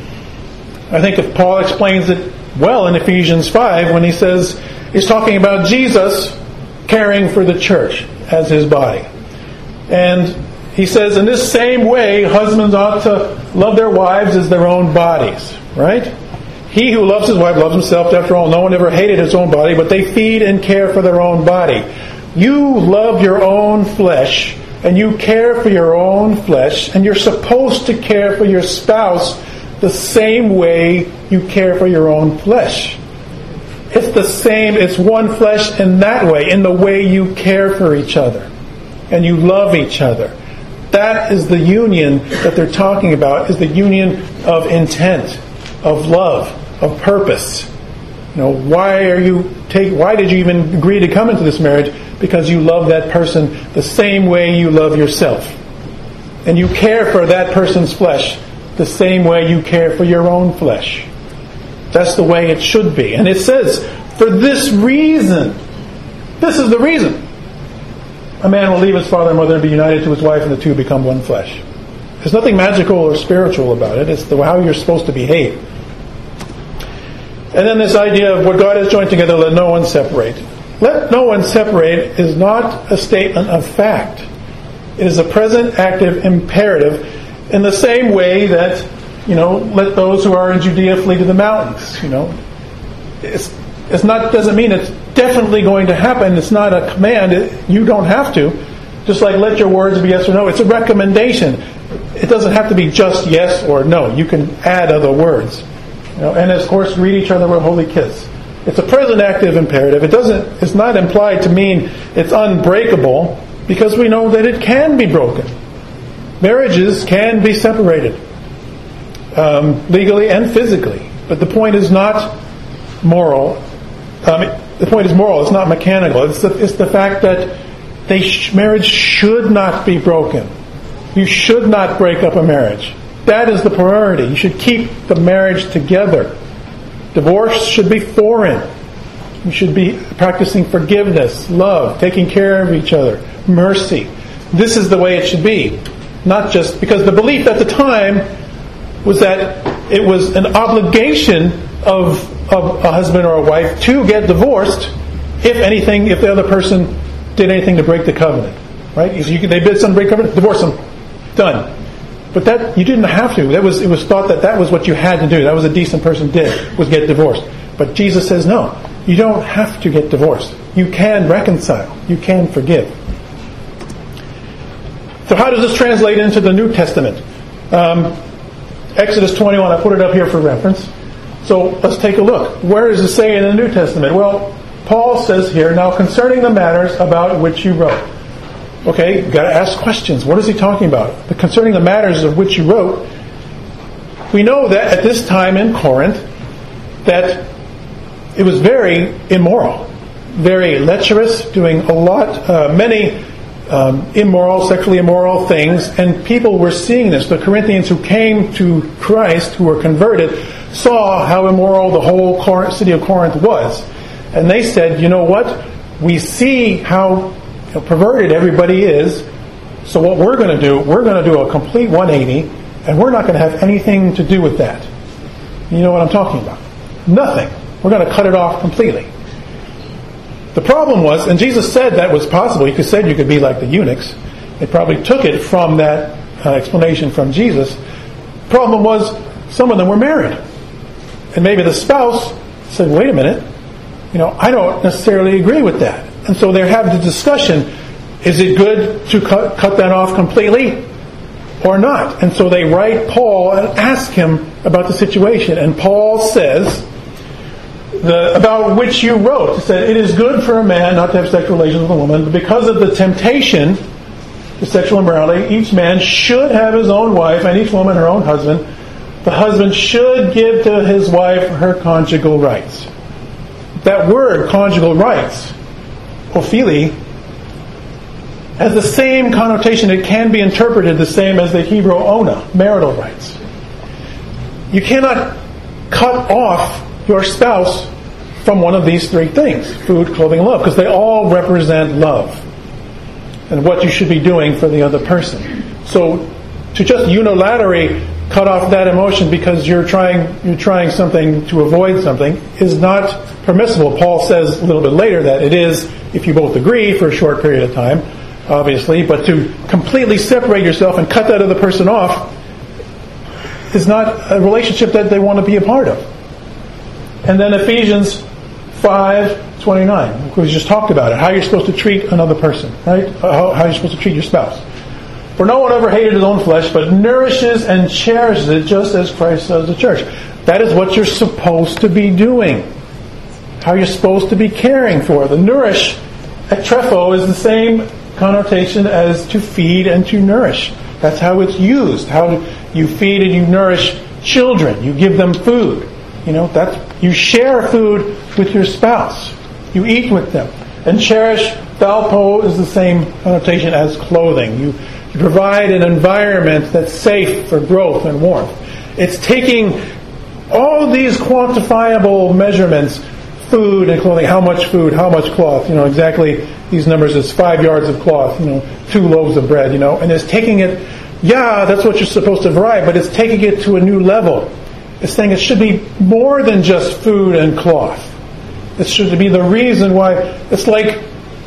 I think if Paul explains it well in Ephesians 5 when he says he's talking about Jesus caring for the church as his body. And he says, in this same way, husbands ought to love their wives as their own bodies. Right? He who loves his wife loves himself. After all, no one ever hated his own body, but they feed and care for their own body. You love your own flesh, and you care for your own flesh, and you're supposed to care for your spouse the same way you care for your own flesh. It's the same, it's one flesh in that way, in the way you care for each other, and you love each other. That is the union that they're talking about, is the union of intent, of love, of purpose. Why did you even agree to come into this marriage? Because you love that person the same way you love yourself. And you care for that person's flesh the same way you care for your own flesh. That's the way it should be. And it says, for this reason, this is the reason. A man will leave his father and mother and be united to his wife, and the two become one flesh. There's nothing magical or spiritual about it. It's how you're supposed to behave. And then this idea of what God has joined together, let no one separate. Let no one separate is not a statement of fact. It is a present active imperative in the same way that, let those who are in Judea flee to the mountains. It's not, doesn't mean it's definitely going to happen. It's not a command. You don't have to. Just like let your words be yes or no. It's a recommendation. It doesn't have to be just yes or no. You can add other words. And of course, greet each other with a holy kiss. It's a present active imperative. It's not implied to mean it's unbreakable, because we know that it can be broken. Marriages can be separated, legally and physically. But the point is not moral. The point is moral. It's not mechanical. It's the fact that marriage should not be broken. You should not break up a marriage. That is the priority. You should keep the marriage together. Divorce should be foreign. You should be practicing forgiveness, love, taking care of each other, mercy. This is the way it should be. Not just because the belief at the time was that it was an obligation of a husband or a wife to get divorced if the other person did anything to break the covenant. Right? If they did something to break the covenant, divorce them. Done. But that you didn't have to. It was thought that was what you had to do. That was a decent person did, was get divorced. But Jesus says no. You don't have to get divorced. You can reconcile. You can forgive. So how does this translate into the New Testament? Exodus 21, I put it up here for reference. So let's take a look. Where does it say in the New Testament? Well, Paul says here, now concerning the matters about which you wrote. Okay, you've got to ask questions. What is he talking about? Concerning the matters of which you wrote, we know that at this time in Corinth, that it was very immoral, very lecherous, doing many sexually immoral things, and people were seeing this. The Corinthians who came to Christ, who were converted, saw how immoral the whole city of Corinth was. And they said, you know what? We see how perverted everybody is, so what we're going to do a complete 180, and we're not going to have anything to do with that. You know what I'm talking about? Nothing. We're going to cut it off completely. The problem was, and Jesus said that was possible. He said you could be like the eunuchs. They probably took it from that explanation from Jesus. The problem was, some of them were married. And maybe the spouse said, wait a minute, I don't necessarily agree with that. And so they're having the discussion, Is it good to cut that off completely or not? And so they write Paul and ask him about the situation. And Paul says, about which you wrote, he said, it is good for a man not to have sexual relations with a woman, but because of the temptation to sexual immorality, each man should have his own wife and each woman her own husband. The husband should give to his wife her conjugal rights. That word, conjugal rights, ophili, has the same connotation. It can be interpreted the same as the Hebrew ona, marital rights. You cannot cut off your spouse from one of these three things: food, clothing, and love, because they all represent love and what you should be doing for the other person. So to just unilaterally cut off that emotion because you're trying something to avoid something is not permissible. Paul says a little bit later that it is if you both agree for a short period of time, obviously, but to completely separate yourself and cut that other person off is not a relationship that they want to be a part of. And then Ephesians 5:29, we just talked about it, how you're supposed to treat another person, right? How you're supposed to treat your spouse. For no one ever hated his own flesh, but nourishes and cherishes it just as Christ does the church. That is what you're supposed to be doing. How you're supposed to be caring for. The nourish, etrepho, is the same connotation as to feed and to nourish. That's how it's used. How you feed and you nourish children. You give them food. You share food with your spouse. You eat with them. And cherish, thalpo, is the same connotation as clothing. You provide an environment that's safe for growth and warmth. It's taking all these quantifiable measurements, food and clothing, how much food, how much cloth, exactly these numbers is 5 yards of cloth, 2 loaves of bread, and it's taking it, that's what you're supposed to provide, but it's taking it to a new level. It's saying it should be more than just food and cloth. It should be the reason why. It's like,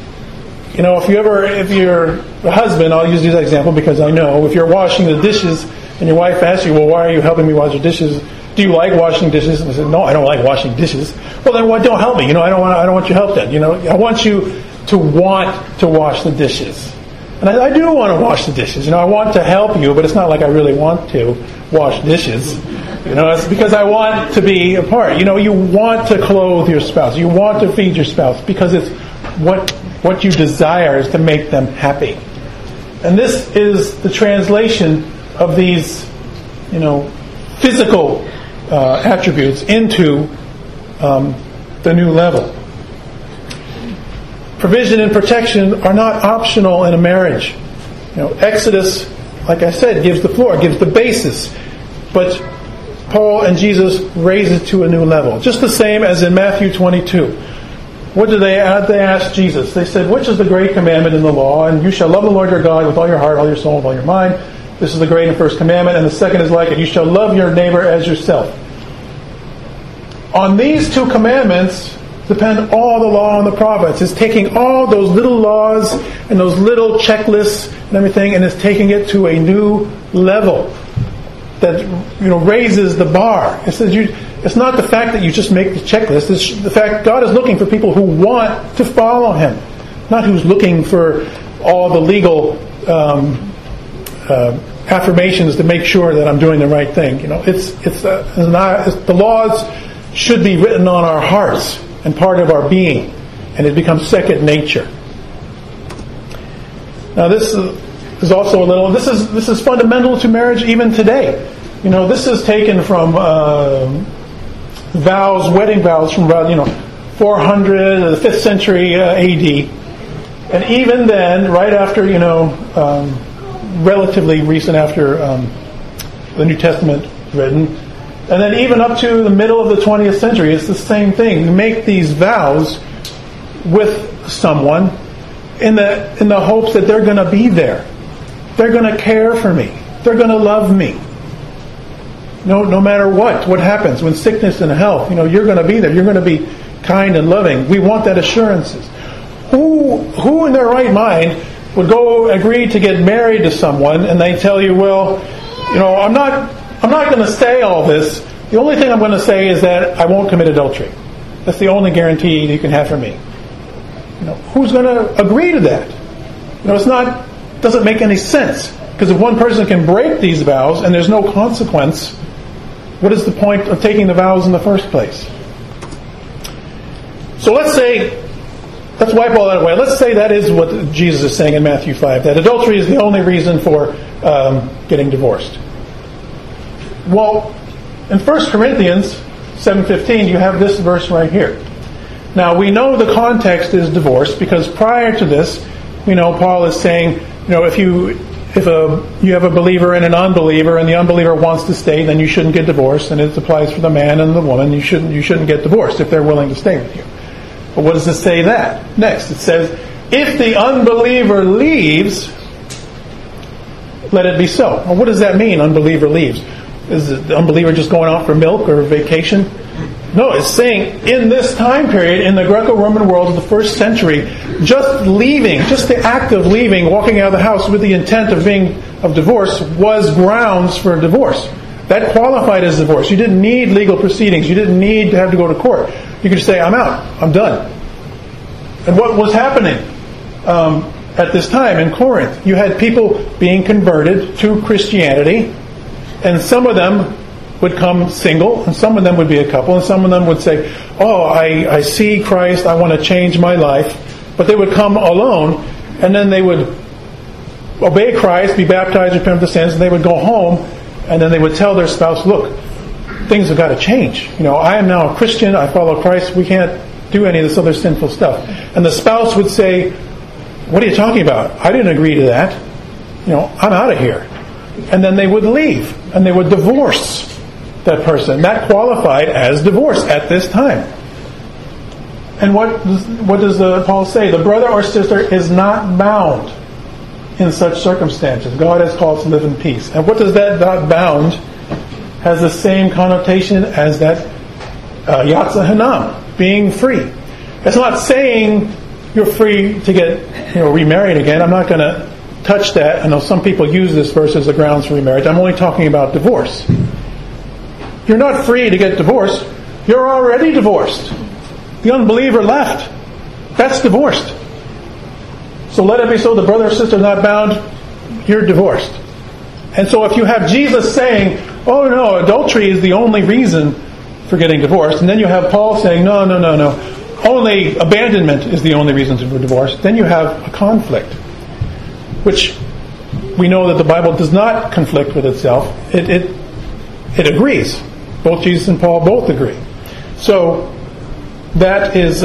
if you're a husband, I'll use this example because I know, if you're washing the dishes and your wife asks you, well, why are you helping me wash the dishes? Do you like washing dishes? And I said, no, I don't like washing dishes. Well, then don't help me. I don't want your help then. I want you to want to wash the dishes. And I do want to wash the dishes. I want to help you, but it's not like I really want to wash dishes. It's because I want to be a part. You want to clothe your spouse. You want to feed your spouse because it's what you desire is to make them happy. And this is the translation of these, physical attributes into the new level. Provision and protection are not optional in a marriage. Exodus, like I said, gives the floor, gives the basis. But Paul and Jesus raise it to a new level. Just the same as in Matthew 22. What did they ask Jesus? They said, which is the great commandment in the law? And you shall love the Lord your God with all your heart, all your soul, with all your mind. This is the great and first commandment. And the second is like it. You shall love your neighbor as yourself. On these two commandments depend all the law and the prophets. It's taking all those little laws and those little checklists and everything, and it's taking it to a new level that raises the bar. It says it's not the fact that you just make the checklist. It's the fact God is looking for people who want to follow Him, not who's looking for all the legal affirmations to make sure that I'm doing the right thing. The laws should be written on our hearts and part of our being, and it becomes second nature. Now, this is also this is fundamental to marriage even today. This is taken from wedding vows from about 400 the 5th century AD, and even then, right after relatively recent after the New Testament written. And then even up to the middle of the 20th century, it's the same thing. You make these vows with someone in the hopes that they're going to be there. They're going to care for me. They're going to love me. No matter what happens, when sickness and health, you're going to be there. You're going to be kind and loving. We want that assurances. Who in their right mind would go agree to get married to someone and they tell you, well, I'm not going to say all this. The only thing I'm going to say is that I won't commit adultery. That's the only guarantee you can have from me. Who's going to agree to that? doesn't make any sense. Because if one person can break these vows and there's no consequence, what is the point of taking the vows in the first place? So let's wipe all that away. Let's say that is what Jesus is saying in Matthew 5, that adultery is the only reason for getting divorced. Well, in 1 Corinthians 7:15, you have this verse right here. Now, we know the context is divorce, because prior to this, Paul is saying, if you have a believer and an unbeliever, and the unbeliever wants to stay, then you shouldn't get divorced, and it applies for the man and the woman. You shouldn't get divorced if they're willing to stay with you. But what does it say that? Next, it says, if the unbeliever leaves, let it be so. Well, what does that mean, unbeliever leaves? Is the unbeliever just going out for milk or vacation? No, it's saying in this time period, in the Greco-Roman world of the first century, just the act of leaving, walking out of the house with the intent of divorce, was grounds for divorce. That qualified as divorce. You didn't need legal proceedings. You didn't need to have to go to court. You could just say, I'm out. I'm done. And what was happening at this time in Corinth? You had people being converted to Christianity, and some of them would come single, and some of them would be a couple, and some of them would say, I see Christ, I want to change my life. But they would come alone, and then they would obey Christ, be baptized, repent of the sins, and they would go home, and then they would tell their spouse, look, things have got to change. I am now a Christian, I follow Christ, we can't do any of this other sinful stuff. And the spouse would say, what are you talking about? I didn't agree to that. I'm out of here. And then they would leave, and they would divorce that person. That qualified as divorce at this time. And what does Paul say? The brother or sister is not bound in such circumstances. God has called us to live in peace. And what does that not bound has the same connotation as that Yatsa Hanam, being free. It's not saying you're free to get remarried again. I'm not going to touch that. I know some people use this verse as a grounds for remarriage. I'm only talking about divorce. You're not free to get divorced. You're already divorced. The unbeliever left. That's divorced. So let it be so. The brother or sister is not bound. You're divorced. And so if you have Jesus saying, oh no, adultery is the only reason for getting divorced, and then you have Paul saying, no, only abandonment is the only reason for divorce, then you have a conflict, which we know that the Bible does not conflict with itself. It agrees. Both Jesus and Paul both agree. So that is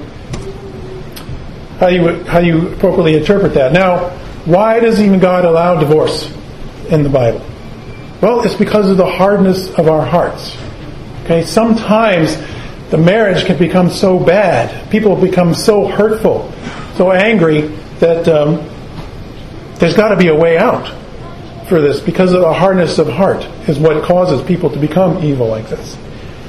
how you appropriately interpret that. Now, why does even God allow divorce in the Bible? Well, it's because of the hardness of our hearts. Okay, sometimes the marriage can become so bad, people become so hurtful, so angry that there's got to be a way out for this, because of the hardness of heart is what causes people to become evil like this.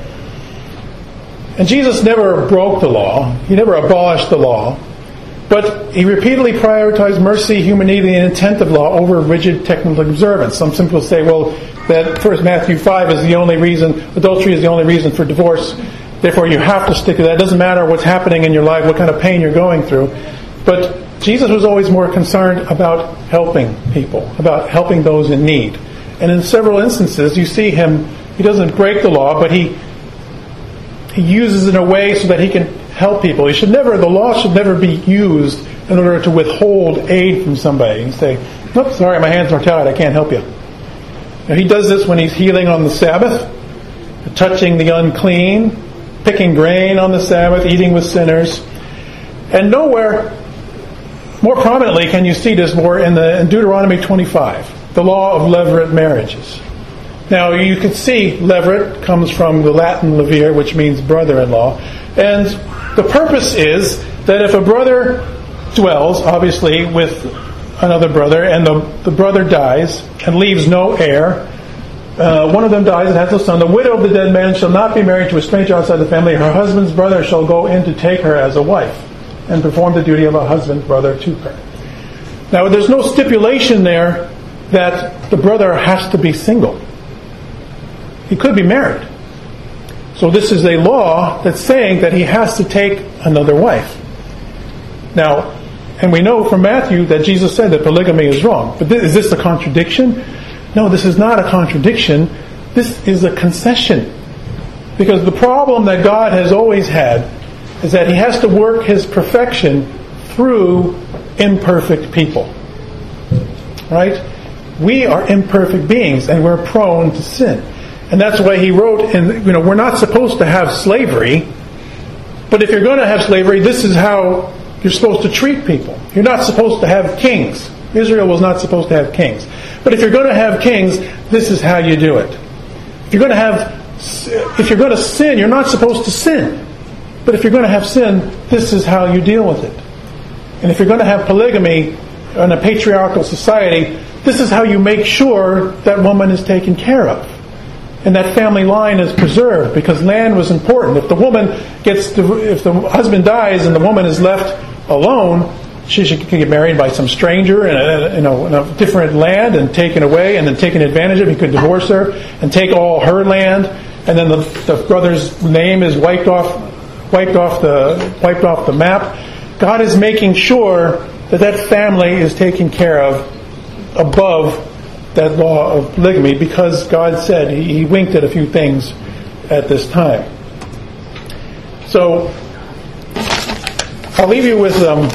And Jesus never broke the law. He never abolished the law. But he repeatedly prioritized mercy, humanity, and intent of law over rigid technical observance. Some people say, well, that first Matthew 5 is the only reason, adultery is the only reason for divorce. Therefore, you have to stick to that. It doesn't matter what's happening in your life, what kind of pain you're going through. But Jesus was always more concerned about helping people, about helping those in need. And in several instances, you see him, he doesn't break the law, but he uses it in a way so that he can help people. The law should never be used in order to withhold aid from somebody and say, "Oops, sorry, my hands are tied, I can't help you." Now, he does this when he's healing on the Sabbath, touching the unclean, picking grain on the Sabbath, eating with sinners. And nowhere more prominently can you see this more in Deuteronomy 25, the law of levirate marriages. Now, you can see levirate comes from the Latin levere, which means brother-in-law. And the purpose is that if a brother dwells, obviously, with another brother, and the brother dies and leaves no heir, one of them dies and has a son, the widow of the dead man shall not be married to a stranger outside the family. Her husband's brother shall go in to take her as a wife and perform the duty of a husband's brother to her. Now, there's no stipulation there that the brother has to be single. He could be married. So this is a law that's saying that he has to take another wife. Now, And we know from Matthew that Jesus said that polygamy is wrong. But is this a contradiction? No, this is not a contradiction. This is a concession. Because the problem that God has always had is that He has to work His perfection through imperfect people. Right? We are imperfect beings and we're prone to sin. And that's why He wrote, we're not supposed to have slavery, but if you're going to have slavery, this is how you're supposed to treat people. You're not supposed to have kings. Israel was not supposed to have kings. But if you're going to have kings, this is how you do it. If you're going to sin, you're not supposed to sin. But if you're going to have sin, this is how you deal with it. And if you're going to have polygamy in a patriarchal society, this is how you make sure that woman is taken care of. And that family line is preserved, because land was important. If the husband dies and the woman is left alone, she can get married by some stranger in a different land and taken away and then taken advantage of. He could divorce her and take all her land, and then the brother's name is wiped off the map. God is making sure that family is taken care of above that law of polygamy, because God said He winked at a few things at this time. So I'll leave you with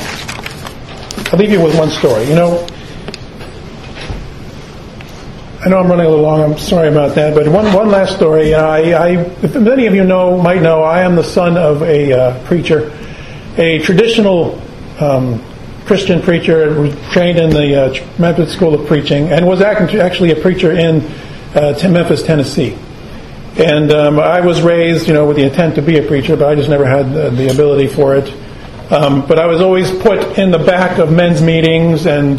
one story. I know I'm running a little long. I'm sorry about that, but one last story. If many of you might know, I am the son of a preacher, a traditional Christian preacher, trained in the Memphis School of Preaching, and was actually a preacher in Memphis, Tennessee. And I was raised, with the intent to be a preacher, but I just never had the ability for it. But I was always put in the back of men's meetings and,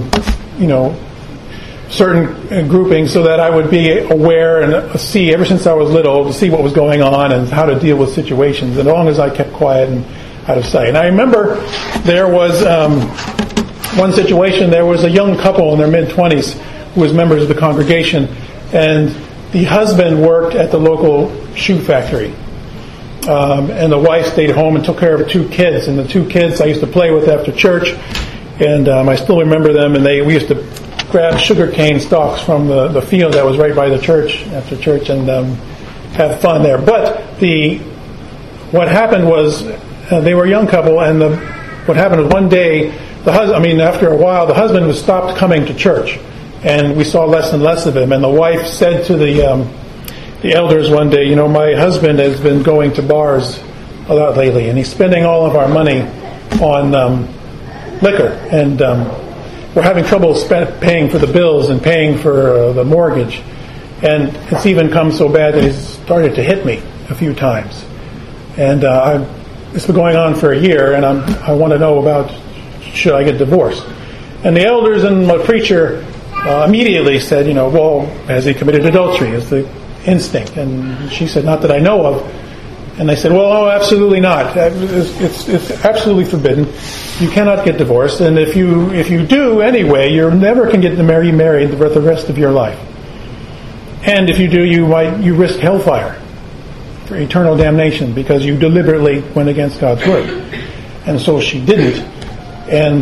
certain groupings, so that I would be aware and see, ever since I was little, to see what was going on and how to deal with situations, as long as I kept quiet and out of sight. And I remember there was one situation. There was a young couple in their mid-20s who was members of the congregation, and the husband worked at the local shoe factory, and the wife stayed home and took care of 2 kids. And the 2 kids I used to play with after church, and I still remember them. And we used to grab sugarcane stalks from the field that was right by the church after church and have fun there. But what happened was, they were a young couple, and what happened was one day, after a while, the husband was stopped coming to church, and we saw less and less of him. And the wife said to the elders one day, my husband has been going to bars a lot lately, and he's spending all of our money on liquor, and we're having trouble paying for the bills and paying for the mortgage. And it's even come so bad that he's started to hit me a few times. And it's been going on for a year, and I want to know about, should I get divorced? And the elders and my preacher immediately said, well, has he committed adultery? Is the instinct? And she said, not that I know of. And they said, well, no, absolutely not. It's absolutely forbidden. You cannot get divorced, and if you do anyway, you never can get married the rest of your life. And if you do, you risk hellfire for eternal damnation, because you deliberately went against God's word. And so she didn't. And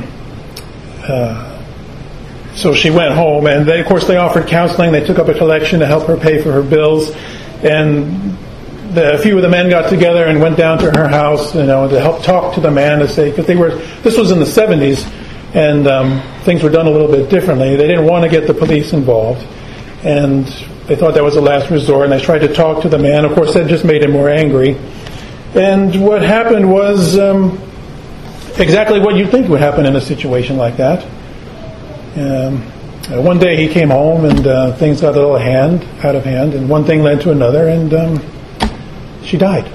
so she went home, and of course they offered counseling. They took up a collection to help her pay for her bills. And a few of the men got together and went down to her house, to help talk to the man, to say, because this was in the 70s, and things were done a little bit differently. They didn't want to get the police involved, and they thought that was the last resort, and they tried to talk to the man. Of course, that just made him more angry. And what happened was exactly what you'd think would happen in a situation like that. One day he came home, and things got a little out of hand, and one thing led to another, and she died.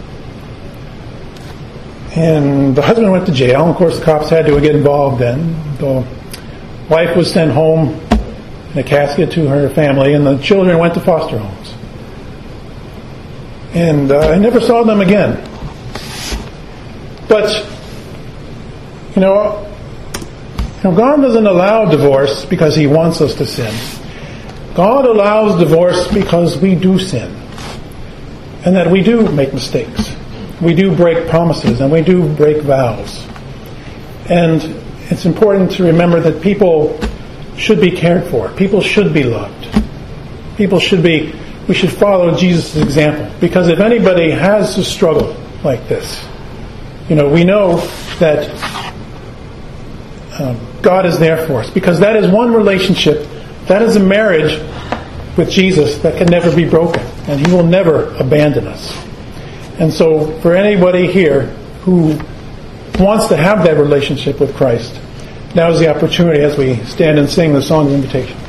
And the husband went to jail. Of course, the cops had to get involved then. The wife was sent home in a casket to her family, and the children went to foster homes. And I never saw them again. But, God doesn't allow divorce because He wants us to sin. God allows divorce because we do sin. And that we do make mistakes. We do break promises, and we do break vows. And it's important to remember that people should be cared for. People should be loved. We should follow Jesus' example. Because if anybody has a struggle like this, we know that God is there for us. Because that is one relationship, that is a marriage with Jesus that can never be broken. And He will never abandon us. And so for anybody here who wants to have that relationship with Christ, now is the opportunity as we stand and sing the song of invitation.